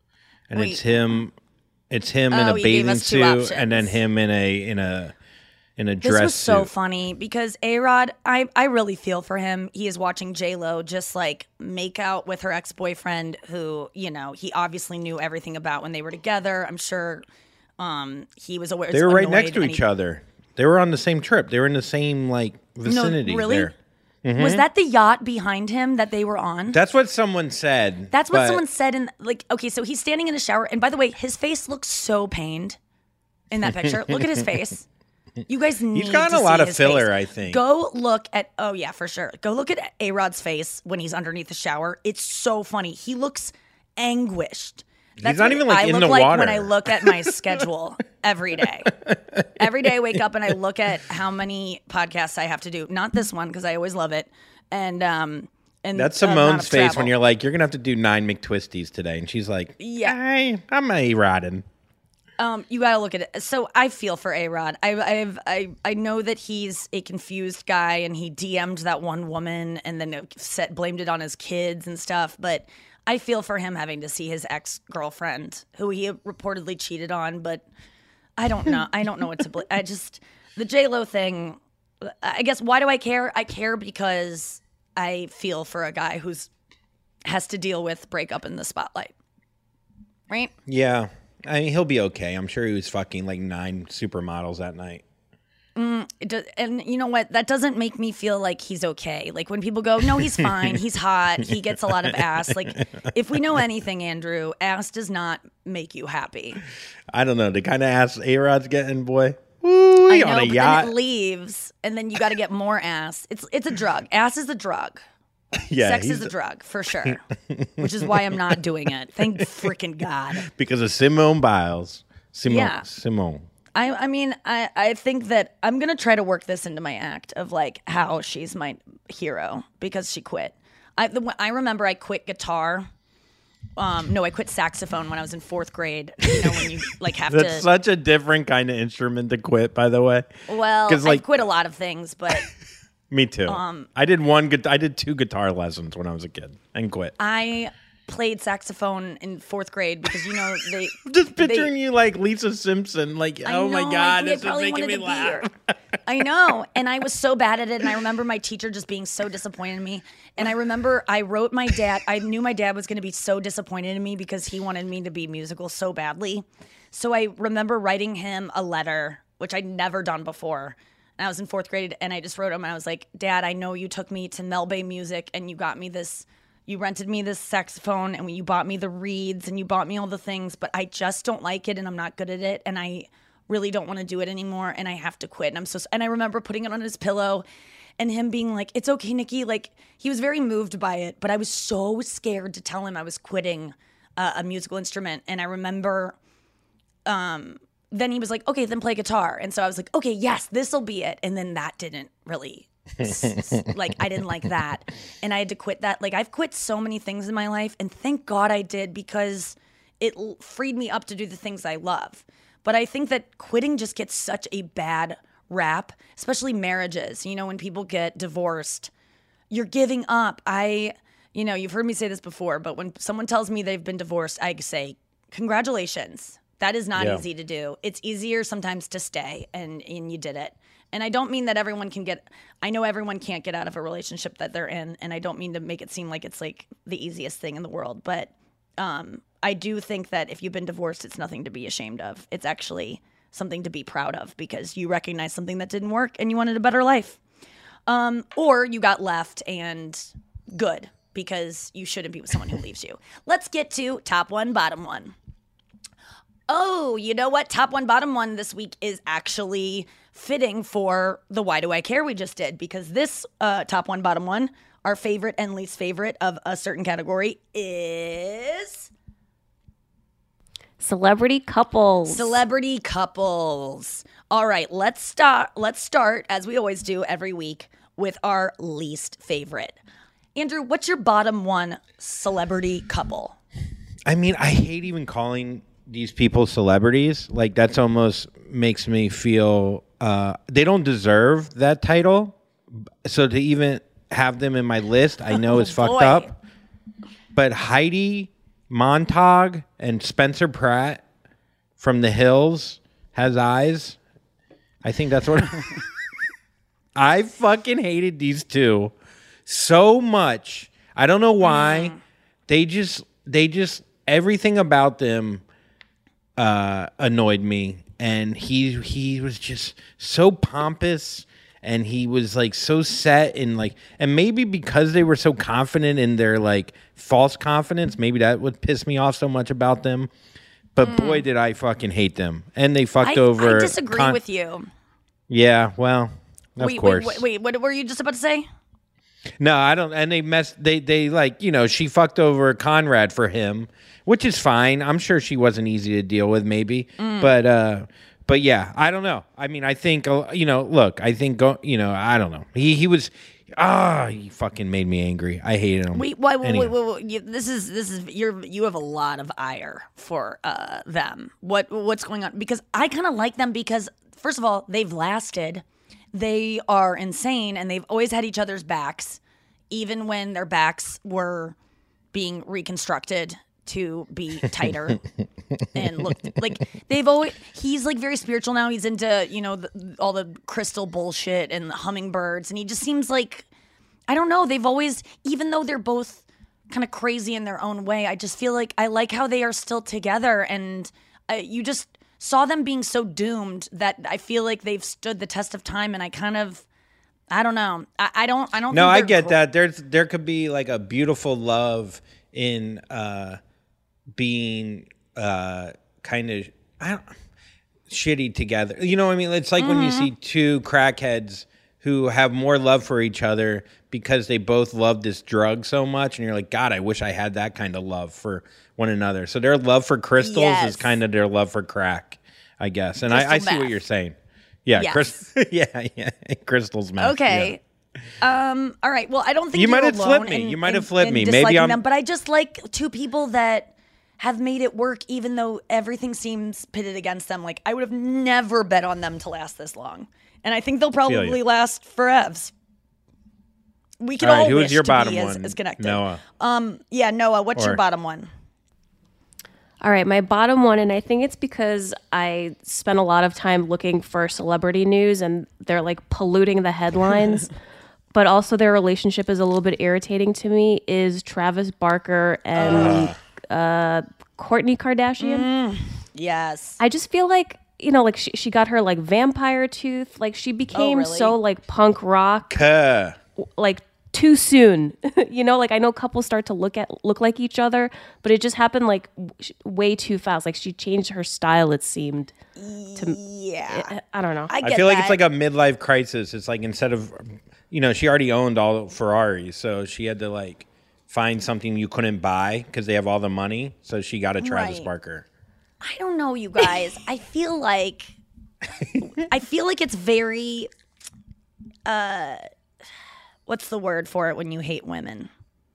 And Wait. it's him. It's him in Oh, a you gave bathing us two suit, options. and then him in a in a in a This dress was so suit. funny because A-Rod, I, I really feel for him. He is watching J-Lo just like make out with her ex-boyfriend who, you know, he obviously knew everything about when they were together. I'm sure um, he was aware. They were right next annoyed to and each he- other. They were on the same trip. They were in the same like vicinity. No, really? There. Mhm. Was that the yacht behind him that they were on? That's what someone said. That's what but- someone said in like, okay, so he's standing in the shower, and by the way, his face looks so pained in that picture. Look at his face. You guys need He's gotten to a lot see of his filler, face. I think. Go look at, oh yeah, for sure. Go look at A-Rod's face when he's underneath the shower. It's so funny. He looks anguished. He's not what even, like, I in look the like water. when I look at my schedule every day. Every day I wake up and I look at how many podcasts I have to do. Not this one, because I always love it. And um and That's the amount Simone's of face travel. when you're like, you're gonna have to do nine McTwisties today, and she's like, Yeah. I, I'm A-Rodding. Um, you gotta look at it. So I feel for A-Rod. I, I've, I, I know that he's a confused guy, and he D M'd that one woman, and then set, blamed it on his kids and stuff. But I feel for him having to see his ex girlfriend, who he reportedly cheated on. But I don't know. I don't know what to believe. I just the J Lo thing. I guess why do I care? I care because I feel for a guy who's has to deal with breakup in the spotlight. Right? Yeah. I mean, he'll be okay. I'm sure he was fucking like nine supermodels that night. Mm, it does, and you know what? That doesn't make me feel like he's okay. Like when people go, no, he's fine. He's hot. He gets a lot of ass. Like if we know anything, Andrew, ass does not make you happy. I don't know. The kind of ass A-Rod's getting, boy. Ooh, I know, on a but yacht. then it leaves, and then you got to get more ass. It's it's a drug. Ass is a drug. Yeah, Sex he's- is a drug for sure. Which is why I'm not doing it. Thank freaking God. Because of Simone Biles. Simone. Yeah. Simone. I, I mean, I, I think that I'm going to try to work this into my act of like how she's my hero because she quit. I, the, I remember I quit guitar. Um, no, I quit saxophone when I was in fourth grade. You know, when you like have That's to. such a different kind of instrument to quit, by the way. Well, 'Cause, I like, quit a lot of things, but me too. um, I did one. gu- I did two guitar lessons when I was a kid and quit. I played saxophone in fourth grade because you know they Just they- picturing you like Lisa Simpson, like, I oh my know, god, like, they this is probably making me wanted to be laugh. I know. And I was so bad at it. And I remember my teacher just being so disappointed in me. And I remember I wrote my dad, I knew my dad was going to be so disappointed in me because he wanted me to be musical so badly. So I remember writing him a letter, which I'd never done before. And I was in fourth grade and I just wrote him and I was like, Dad, I know you took me to Melbay Music and you got me this, you rented me this saxophone and you bought me the reeds and you bought me all the things, but I just don't like it and I'm not good at it. And I really don't want to do it anymore and I have to quit. And I'm so and I remember putting it on his pillow and him being like, "It's okay, Nikki." Like he was very moved by it, but I was so scared to tell him I was quitting uh, a musical instrument. And I remember um, then he was like, okay, then play guitar. And so I was like, okay, yes, this will be it. And then that didn't really, like, I didn't like that. And I had to quit that. Like, I've quit so many things in my life. And thank God I did, because it l- freed me up to do the things I love. But I think that quitting just gets such a bad rap, especially marriages. You know, when people get divorced, you're giving up. I, you know, you've heard me say this before, but when someone tells me they've been divorced, I say, congratulations. That is not Yeah. easy to do. It's easier sometimes to stay, and, and you did it. And I don't mean that everyone can get, I know everyone can't get out of a relationship that they're in, and I don't mean to make it seem like it's like the easiest thing in the world, but um, I do think that if you've been divorced, it's nothing to be ashamed of. It's actually something to be proud of, because you recognize something that didn't work and you wanted a better life. Um, or you got left, and good, because you shouldn't be with someone who leaves you. Let's get to top one, bottom one. Oh, you know what? Top one, bottom one this week is actually fitting for the Why Do I Care we just did, because this uh, top one, bottom one, our favorite and least favorite of a certain category is celebrity couples. Celebrity couples. All right, let's start. Let's start, as we always do every week, with our least favorite. Andrew, what's your bottom one celebrity couple? I mean, I hate even calling these people celebrities. Like, that's almost makes me feel uh, they don't deserve that title. So to even have them in my list, I know is Oh, fucked boy. up. But Heidi Montag and Spencer Pratt from The Hills Has Eyes. I think that's what I fucking hated these two so much. I don't know why. Mm. They just they just everything about them uh, annoyed me, and he he was just so pompous, and he was like so set in like, and maybe because they were so confident in their like false confidence, maybe that would piss me off so much about them. But mm. boy, did I fucking hate them, and they fucked I, over. I disagree con- with you. Yeah, well, of wait, course. Wait, wait, wait, what were you just about to say? No, I don't. And they messed. They they like you know she fucked over Conrad for him, which is fine. I'm sure she wasn't easy to deal with, maybe. Mm. But uh, but yeah, I don't know. I mean, I think uh, you know. Look, I think go. You know, I don't know. He he was. Ah, oh, he fucking made me angry. I hated him. Wait, why? Wait, wait, wait, wait. You, this is this is you're you have a lot of ire for uh them. What what's going on? Because I kind of like them because first of all, they've lasted. They are insane, and they've always had each other's backs, even when their backs were being reconstructed to be tighter and look like they've always. He's like very spiritual now. He's into you know the, all the crystal bullshit and the hummingbirds, and he just seems like I don't know. They've always, even though they're both kind of crazy in their own way, I just feel like I like how they are still together, and uh, you just. Saw them being so doomed that I feel like they've stood the test of time, and I kind of, I don't know, I, I don't, I don't. No, think I get gr- that. There's there could be like a beautiful love in uh, being uh, kind of I don't, shitty together. You know what I mean? It's like mm-hmm. when you see two crackheads who have more love for each other because they both love this drug so much, and you're like, God, I wish I had that kind of love for one another. So their love for crystals yes. is kind of their love for crack, I guess. And I, I see what you're saying. Yeah, yes. Chris, yeah, yeah, crystals meth. Okay. Yeah. Um. All right. Well, I don't think you might you're have alone flipped me. in, You might in, have flipped in me. disliking Maybe I'm. them, but I just like two people that have made it work, even though everything seems pitted against them. Like I would have never bet on them to last this long, and I think they'll probably last forevs. We can all, all right, who wish is your to bottom be one? As, as connected. Noah. Um. Yeah, Noah. What's or, your bottom one? All right, my bottom one, and I think it's because I spent a lot of time looking for celebrity news, and they're like polluting the headlines, but also their relationship is a little bit irritating to me, is Travis Barker and uh. Uh, Kourtney Kardashian. Mm, yes. I just feel like, you know, like she, she got her like vampire tooth, like she became oh, really? so like punk rock, uh. like too soon. You know, like I know couples start to look at look like each other, but it just happened like w- way too fast. Like she changed her style, it seemed. To, yeah. I, I don't know. I, get I feel that. like it's like a midlife crisis. It's like instead of, you know, she already owned all Ferraris, so she had to like find something you couldn't buy because they have all the money. So she got a Travis right. Barker. I don't know, you guys. I feel like I feel like it's very uh what's the word for it when you hate women?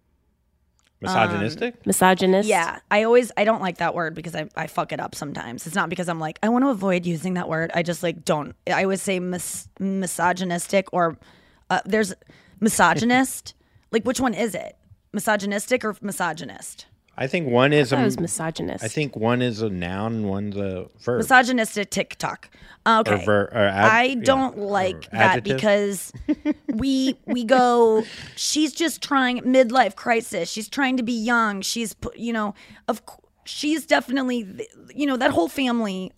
Misogynistic? Um, Misogynist? Yeah. I always I don't like that word because I, I fuck it up sometimes. It's not because I'm like, I want to avoid using that word. I just like don't. I always say mis- misogynistic or uh, there's misogynist. Like which one is it? Misogynistic or misogynist? I think one is I thought a it was misogynist. I think one is a noun and one's a verb. Misogynistic TikTok. Okay. Or ver- or ad- I yeah, don't or like that adjective. because we we go. She's just trying midlife crisis. She's trying to be young. She's pu- you know of cou- she's definitely you know that whole family.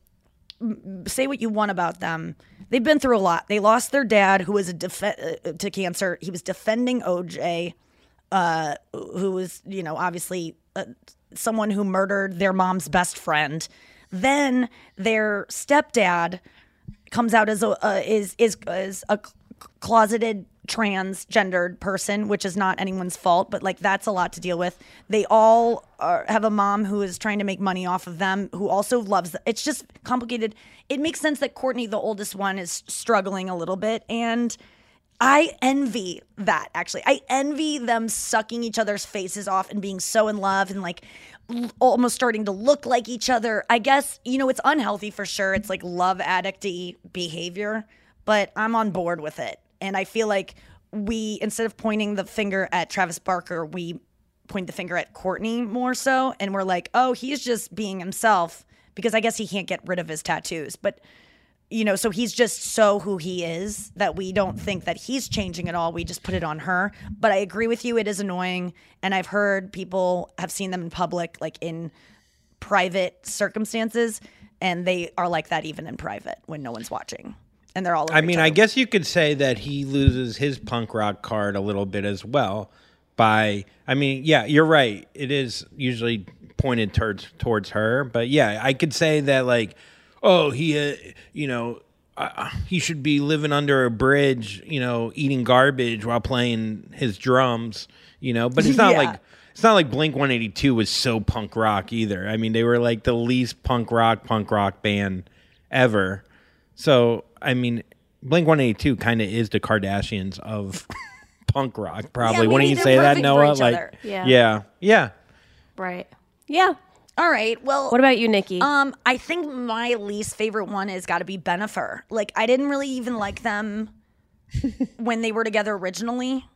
m- Say what you want about them. They've been through a lot. They lost their dad, who was a def- uh, to cancer. He was defending O J, uh, who was you know obviously. Uh, someone who murdered their mom's best friend. Then their stepdad comes out as a uh, is is is a closeted transgendered person, which is not anyone's fault, but like that's a lot to deal with. They all are, have a mom who is trying to make money off of them, who also loves them. It's just complicated. It makes sense that Courtney, the oldest one, is struggling a little bit, and I envy that, actually. I envy them sucking each other's faces off and being so in love and like l- almost starting to look like each other. I guess, you know, it's unhealthy for sure. It's like love addict-y behavior, but I'm on board with it. And I feel like we, instead of pointing the finger at Travis Barker, we point the finger at Courtney more so. And we're like, oh, he's just being himself because I guess he can't get rid of his tattoos. But you know, so he's just so who he is that we don't think that he's changing at all. We just put it on her. But I agree with you. It is annoying. And I've heard people have seen them in public, like in private circumstances. And they are like that even in private when no one's watching. And they're all over I each mean, other. I guess you could say that he loses his punk rock card a little bit as well by, I mean, yeah, you're right. It is usually pointed towards towards her. But yeah, I could say that like, oh, he, uh, you know, uh, he should be living under a bridge, you know, eating garbage while playing his drums, you know. But it's not Yeah. like it's not like Blink one eighty-two was so punk rock either. I mean, they were like the least punk rock punk rock band ever. So, I mean, Blink one eighty-two kind of is the Kardashians of punk rock, probably. Yeah, Wouldn't maybe you they're say that, perfect for Noah? each Like, other. Yeah. yeah, yeah. Right. Yeah. All right. Well, What about you, Nikki? Um, I think my least favorite one has got to be Bennifer. Like, I didn't really even like them when they were together originally.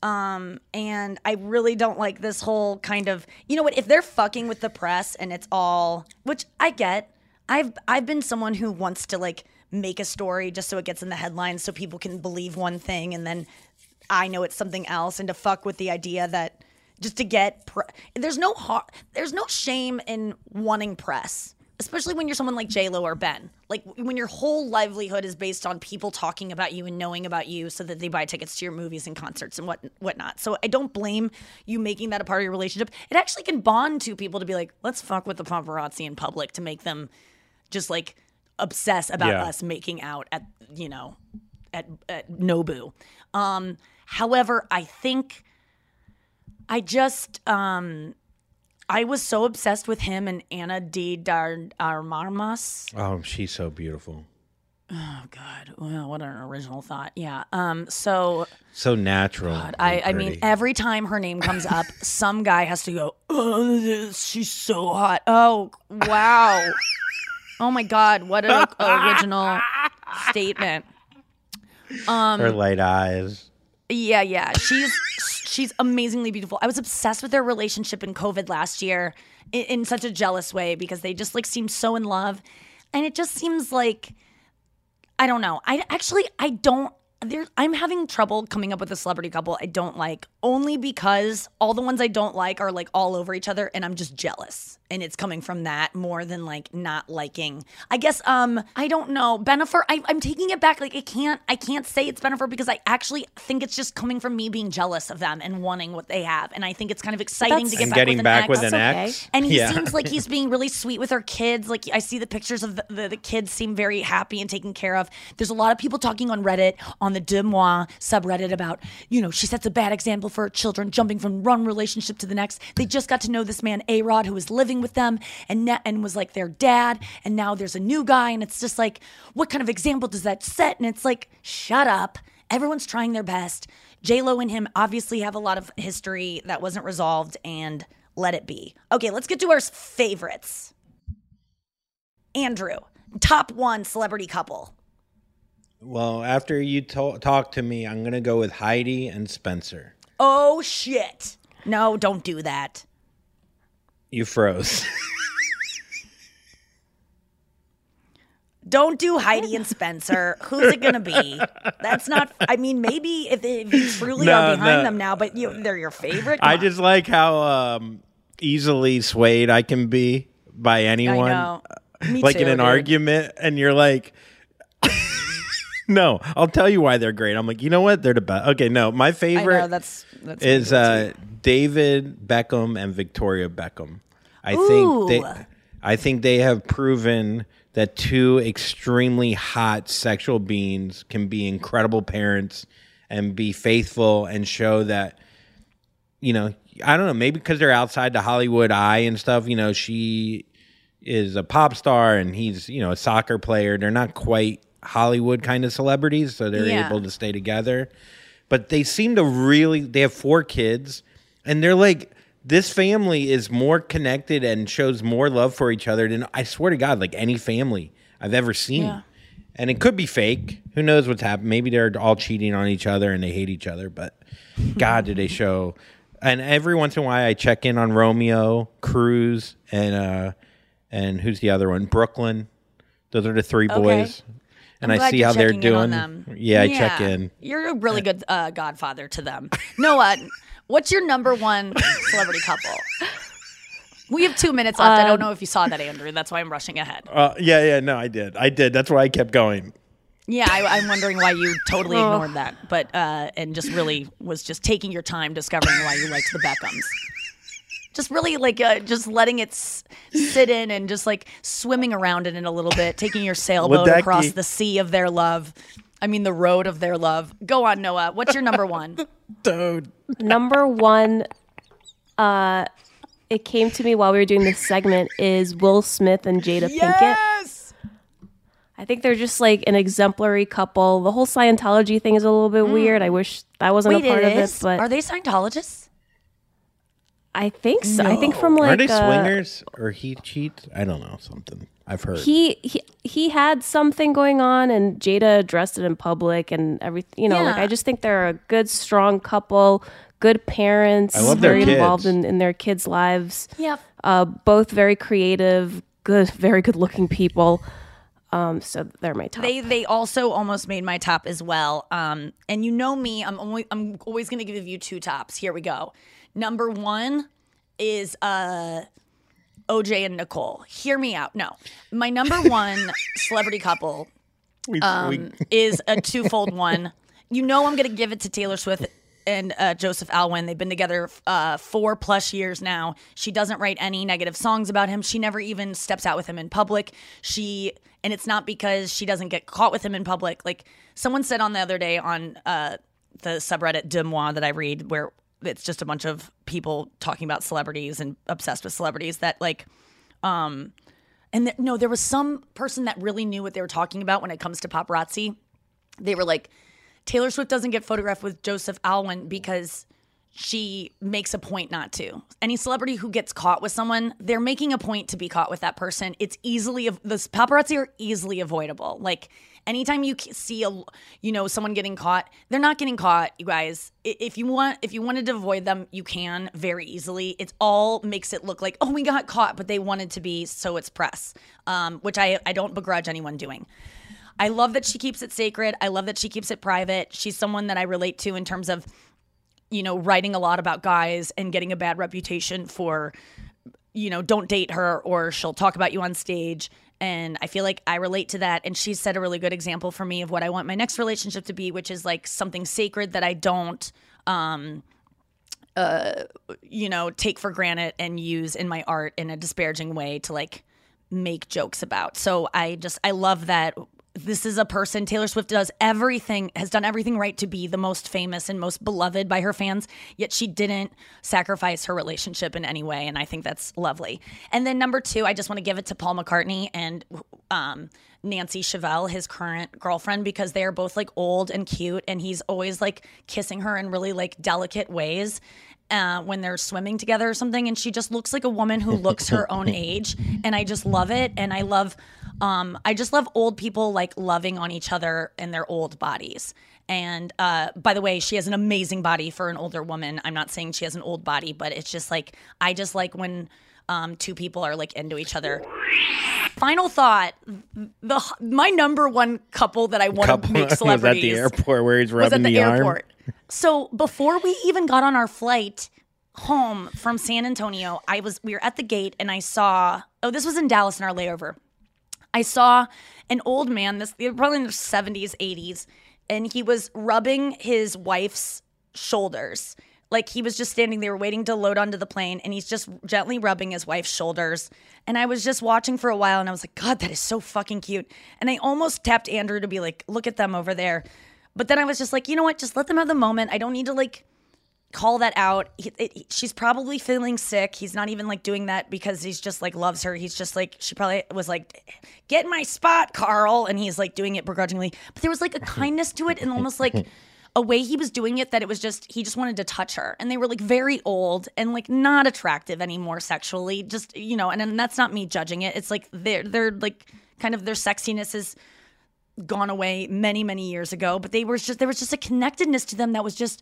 Um, and I really don't like this whole kind of, you know what, if they're fucking with the press and it's all, which I get, I've I've been someone who wants to like make a story just so it gets in the headlines so people can believe one thing and then I know it's something else, and to fuck with the idea that just to get pre- there's no har- there's no shame in wanting press, especially when you're someone like J-Lo or Ben. Like when your whole livelihood is based on people talking about you and knowing about you so that they buy tickets to your movies and concerts and what whatnot. So I don't blame you making that a part of your relationship. It actually can bond two people to be like, let's fuck with the paparazzi in public to make them just like obsess about Yeah. us making out at, you know, at, at Nobu. Um, however, I think I just, um, I was so obsessed with him and Anna de Dar Armas. Oh, she's so beautiful. Oh God! Well, what an original thought. Yeah. Um. So. So natural. God, I. and I mean, pretty. every time her name comes up, some guy has to go. Oh, she's so hot. Oh wow. Oh my God! What an original statement. Um. Her light eyes. Yeah, yeah. She's she's amazingly beautiful. I was obsessed with their relationship in COVID last year in, in such a jealous way because they just like seemed so in love. And it just seems like, I don't know. I actually, I don't, there. I'm having trouble coming up with a celebrity couple I don't like, only because all the ones I don't like are like all over each other and I'm just jealous. And it's coming from that more than like not liking. I guess, um, I don't know. Bennifer, I, I'm taking it back. Like I can't, I can't say it's Bennifer because I actually think it's just coming from me being jealous of them and wanting what they have. And I think it's kind of exciting to get And back getting with an back ex. with an That's ex. And he Yeah. seems like he's being really sweet with her kids. Like I see the pictures of the, the, the kids seem very happy and taken care of. There's a lot of people talking on Reddit, on on the Deux Moi subreddit about, you know, she sets a bad example for her children, jumping from one relationship to the next. They just got to know this man, A-Rod, who was living with them and ne- and was like their dad. And now there's a new guy. And it's just like, what kind of example does that set? And it's like, shut up. Everyone's trying their best. J-Lo and him obviously have a lot of history that wasn't resolved, and let it be. Okay, let's get to our favorites. Andrew, top one celebrity couple. Well, after you to- talk to me, I'm going to go with Heidi and Spencer. Oh, shit. No, don't do that. You froze. Don't do Heidi and Spencer. Who's it going to be? That's not, I mean, maybe if, if you truly No, are behind no. them now, but you, they're your favorite. Come I on. just like how um, easily swayed I can be by anyone. know. Me like too, in an dude. argument, and you're like, no, I'll tell you why they're great. I'm like, you know what? They're the best. Okay, no, my favorite I know, that's, that's is me uh, too. David Beckham and Victoria Beckham. I Ooh. think they, I think they have proven that two extremely hot sexual beings can be incredible parents and be faithful and show that, you know, I don't know, maybe because they're outside the Hollywood eye and stuff, you know, she is a pop star and he's, you know, a soccer player. They're not quite Hollywood kind of celebrities, so they're Yeah. able to stay together. But they seem to really, they have four kids, and they're like, this family is more connected and shows more love for each other than, I swear to God, like any family I've ever seen. Yeah. And it could be fake. Who knows what's happened? Maybe they're all cheating on each other and they hate each other. But God, did they show. And every once in a while I check in on Romeo, Cruz, and uh, and who's the other one? Brooklyn. Those are the three Okay. boys. And I'm I glad see you're how they're checking in on doing. them. Yeah, I check in. You're a really good uh, godfather to them. Noah, what's your number one celebrity couple? We have two minutes left. I don't Um, know if you saw that, Andrew. That's why I'm rushing ahead. Uh, yeah, yeah, no, I did. I did. That's why I kept going. Yeah, I, I'm wondering why you totally ignored that, but uh, and just really was just taking your time discovering why you liked the Beckhams. Just really like uh, just letting it s- sit in and just like swimming around in it a little bit, taking your sailboat Ledecky. across the sea of their love. I mean, the road of their love. Go on, Noah. What's your number one? Dude. Number one, uh, it came to me while we were doing this segment, is Will Smith and Jada Pinkett. Yes. I think they're just like an exemplary couple. The whole Scientology thing is a little bit weird. I wish I wasn't Wait, a part it of is? it, but Are they Scientologists? I think so. I think from like Are they uh, swingers or he cheats? I don't know. Something I've heard. He, he he had something going on, and Jada addressed it in public and everything. You know, like Yeah. I just think they're a good, strong couple, good parents, I love their very kids. involved in, in their kids' lives. Yeah. Uh, both very creative, good, very good-looking people. Um, so they're my top. They they also almost made my top as well. Um, and you know me, I'm always, I'm always going to give you two tops. Here we go. Number one is uh, O J and Nicole. Hear me out. No, my number one celebrity couple We- um, we- is a twofold one. You know I'm going to give it to Taylor Swift and uh, Joseph Alwyn. They've been together uh, four plus years now. She doesn't write any negative songs about him. She never even steps out with him in public. She and it's not because she doesn't get caught with him in public. Like someone said on the other day on uh, the subreddit Deux Moi that I read, where it's just a bunch of people talking about celebrities and obsessed with celebrities, that like um and th- no there was some person that really knew what they were talking about when it comes to paparazzi. They were like, Taylor Swift doesn't get photographed with Joseph Alwyn because she makes a point not to. Any celebrity who gets caught with someone, they're making a point to be caught with that person. It's easily, the paparazzi are easily avoidable. Like anytime you c- see a, you know, someone getting caught, they're not getting caught, you guys. I- If you want, if you wanted to avoid them, you can very easily. It's all makes it look like, oh, we got caught, but they wanted to be, so it's press, um, which I, I don't begrudge anyone doing. I love that she keeps it sacred. I love that she keeps it private. She's someone that I relate to in terms of, you know, writing a lot about guys and getting a bad reputation for, you know, don't date her or she'll talk about you on stage. And I feel like I relate to that. And she's set a really good example for me of what I want my next relationship to be, which is like something sacred that I don't, um, uh, you know, take for granted and use in my art in a disparaging way to like make jokes about. So I just, I love that this is a person, Taylor Swift does everything, has done everything right to be the most famous and most beloved by her fans, yet she didn't sacrifice her relationship in any way, and I think that's lovely. And then number two, I just want to give it to Paul McCartney and um, Nancy Chevelle, his current girlfriend, because they are both like old and cute, and he's always like kissing her in really like delicate ways. Uh, when they're swimming together or something, and she just looks like a woman who looks her own age, and I just love it. And I love, um, I just love old people like loving on each other in their old bodies. And uh, by the way, she has an amazing body for an older woman. I'm not saying she has an old body, but it's just like I just like when um, two people are like into each other. Final thought: the my number one couple that I want to make celebrities was at the airport where he's rubbing was at the, the arm. airport. So before we even got on our flight home from San Antonio, I was we were at the gate and I saw oh this was in Dallas in our layover. I saw an old man, this probably in the seventies, eighties, and he was rubbing his wife's shoulders. Like he was just standing there waiting to load onto the plane, and he's just gently rubbing his wife's shoulders. And I was just watching for a while, and I was like, God, that is so fucking cute. And I almost tapped Andrew to be like, look at them over there. But then I was just like, you know what? Just let them have the moment. I don't need to like call that out. It, it, she's probably feeling sick. He's not even like doing that because he's just like loves her. He's just like, she probably was like, get in my spot, Carl. And he's like doing it begrudgingly. But there was like a kindness to it and almost like a way he was doing it that it was just, he just wanted to touch her. And they were like very old and like not attractive anymore sexually. Just, you know, and, and that's not me judging it. It's like they're, they're like kind of their sexiness is gone away many, many years ago, but they were just, there was just a connectedness to them that was just,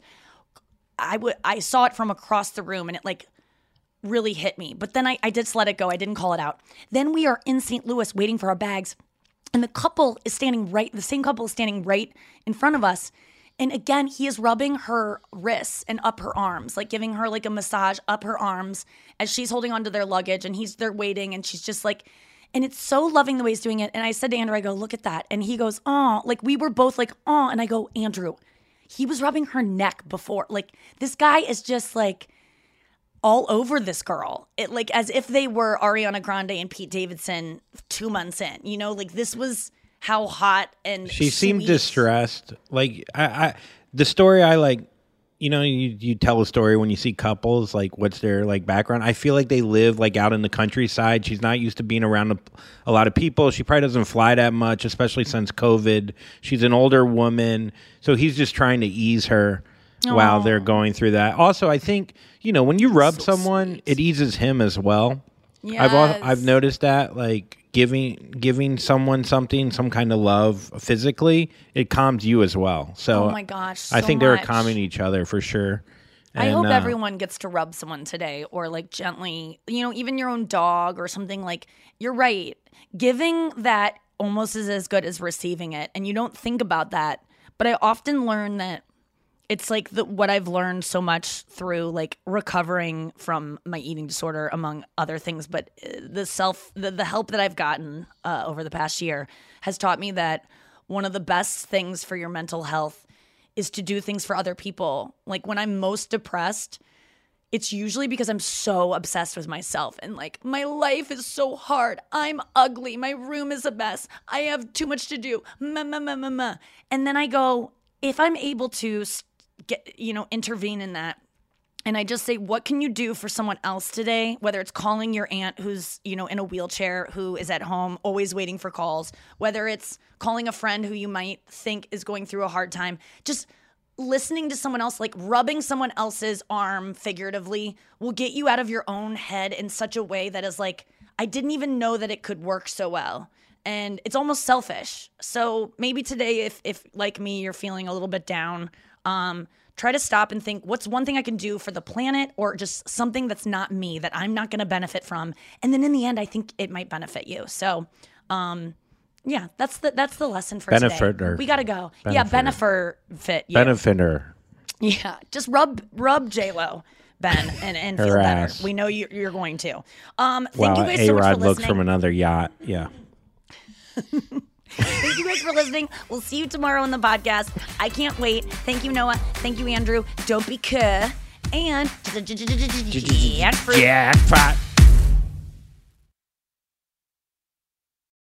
I would, I saw it from across the room and it like really hit me. But then I, I did let it go. I didn't call it out. Then we are in Saint Louis waiting for our bags, and the couple is standing right, the same couple is standing right in front of us. And again, he is rubbing her wrists and up her arms, like giving her like a massage up her arms as she's holding onto their luggage, and he's, they're waiting, and she's just like, and it's so loving the way he's doing it. And I said to Andrew, I go, look at that. And he goes, oh, like we were both like, oh, and I go, Andrew, he was rubbing her neck before. Like this guy is just like all over this girl. It like as if they were Ariana Grande and Pete Davidson two months in, you know, like this was how hot and she seemed sweet. distressed. Like I, I, the story I like, you know, you, you tell a story when you see couples, like what's their like background. I feel like they live like out in the countryside. She's not used to being around a, a lot of people. She probably doesn't fly that much, especially since COVID. She's an older woman. So he's just trying to ease her Aww. While they're going through that. Also, I think, you know, when you rub so someone, sweet. It eases him as well. Yes. I've al- I've noticed that, like giving giving someone something, some kind of love physically, it calms you as well. So oh my gosh, so I think much. they're calming each other for sure. I and, hope uh, everyone gets to rub someone today, or like gently, you know, even your own dog or something. Like you're right, giving that almost is as good as receiving it, and you don't think about that. But I often learn that it's like the, what I've learned so much through like recovering from my eating disorder, among other things. But the self, the, the help that I've gotten uh, over the past year has taught me that one of the best things for your mental health is to do things for other people. Like when I'm most depressed, it's usually because I'm so obsessed with myself and like my life is so hard. I'm ugly. My room is a mess. I have too much to do. Ma, ma, ma, ma, ma. And then I go, if I'm able to get, you know, intervene in that, and I just say, what can you do for someone else today? Whether it's calling your aunt who's, you know, in a wheelchair, who is at home, always waiting for calls, whether it's calling a friend who you might think is going through a hard time, just listening to someone else, like rubbing someone else's arm figuratively will get you out of your own head in such a way that is like, I didn't even know that it could work so well. And it's almost selfish. So maybe today, if, if like me, you're feeling a little bit down, um, try to stop and think, what's one thing I can do for the planet, or just something that's not me, that I'm not going to benefit from. And then in the end, I think it might benefit you. So, um, yeah, that's the that's the lesson for Benefit today. or We got to go. benefit. Yeah, benefit you. Benefiter. Yeah, just rub rub J-Lo, Ben, and, and feel Her better. ass. We know you, you're going to. Um, thank Wow, you guys so much for A-Rod looked listening. from another yacht. Yeah. Thank you guys for listening. We'll see you tomorrow on the podcast. I can't wait. Thank you, Noah. Thank you, Andrew. Don't be cuh. And jackfruit. Jackpot.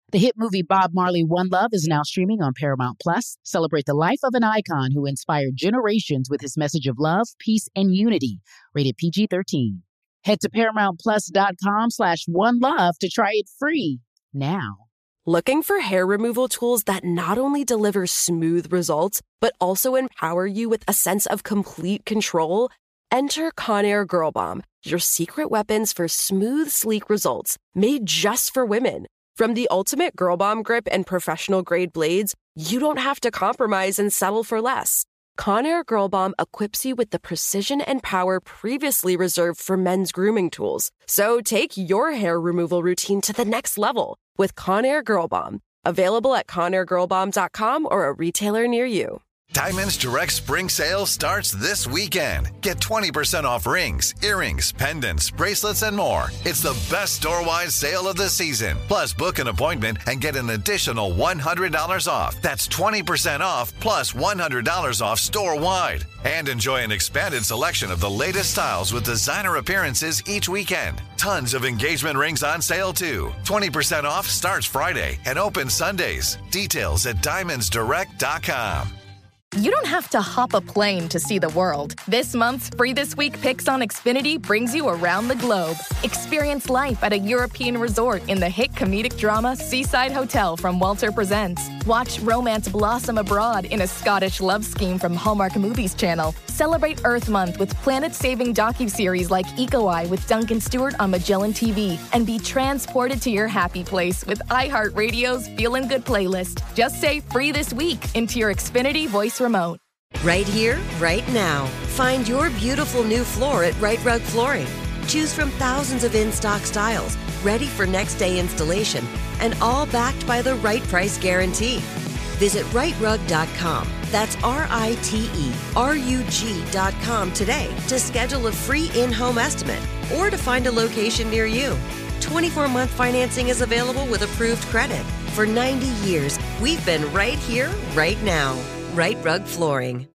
The hit movie Bob Marley One Love is now streaming on Paramount Plus. Celebrate the life of an icon who inspired generations with his message of love, peace, and unity. Rated P G thirteen. Head to ParamountPlus.com slash One Love to try it free now. Looking for hair removal tools that not only deliver smooth results, but also empower you with a sense of complete control? Enter Conair Girl Bomb, your secret weapons for smooth, sleek results, made just for women. From the ultimate Girl Bomb grip and professional grade blades, you don't have to compromise and settle for less. Conair Girl Bomb equips you with the precision and power previously reserved for men's grooming tools. So take your hair removal routine to the next level with Conair Girl Bomb. Available at Conair Girl Bomb dot com or a retailer near you. Diamonds Direct Spring Sale starts this weekend. Get twenty percent off rings, earrings, pendants, bracelets, and more. It's the best store-wide sale of the season. Plus, book an appointment and get an additional one hundred dollars off. That's twenty percent off plus one hundred dollars off store-wide. And enjoy an expanded selection of the latest styles with designer appearances each weekend. Tons of engagement rings on sale, too. twenty percent off starts Friday and opens Sundays. Details at Diamonds Direct dot com. You don't have to hop a plane to see the world. This month's Free This Week Picks on Xfinity brings you around the globe. Experience life at a European resort in the hit comedic drama Seaside Hotel from Walter Presents. Watch romance blossom abroad in a Scottish love scheme from Hallmark Movies Channel. Celebrate Earth Month with planet-saving docuseries like Eco Eye with Duncan Stewart on Magellan T V. And be transported to your happy place with iHeartRadio's Feelin' Good playlist. Just say Free This Week into your Xfinity voice remote. Right here, right now. Find your beautiful new floor at Right Rug Flooring. Choose from thousands of in-stock styles, ready for next day installation, and all backed by the right price guarantee. Visit right rug dot com. That's R I T E R U G dot com today to schedule a free in-home estimate or to find a location near you. twenty-four month financing is available with approved credit. For ninety years, we've been right here, right now. Right Rug Flooring.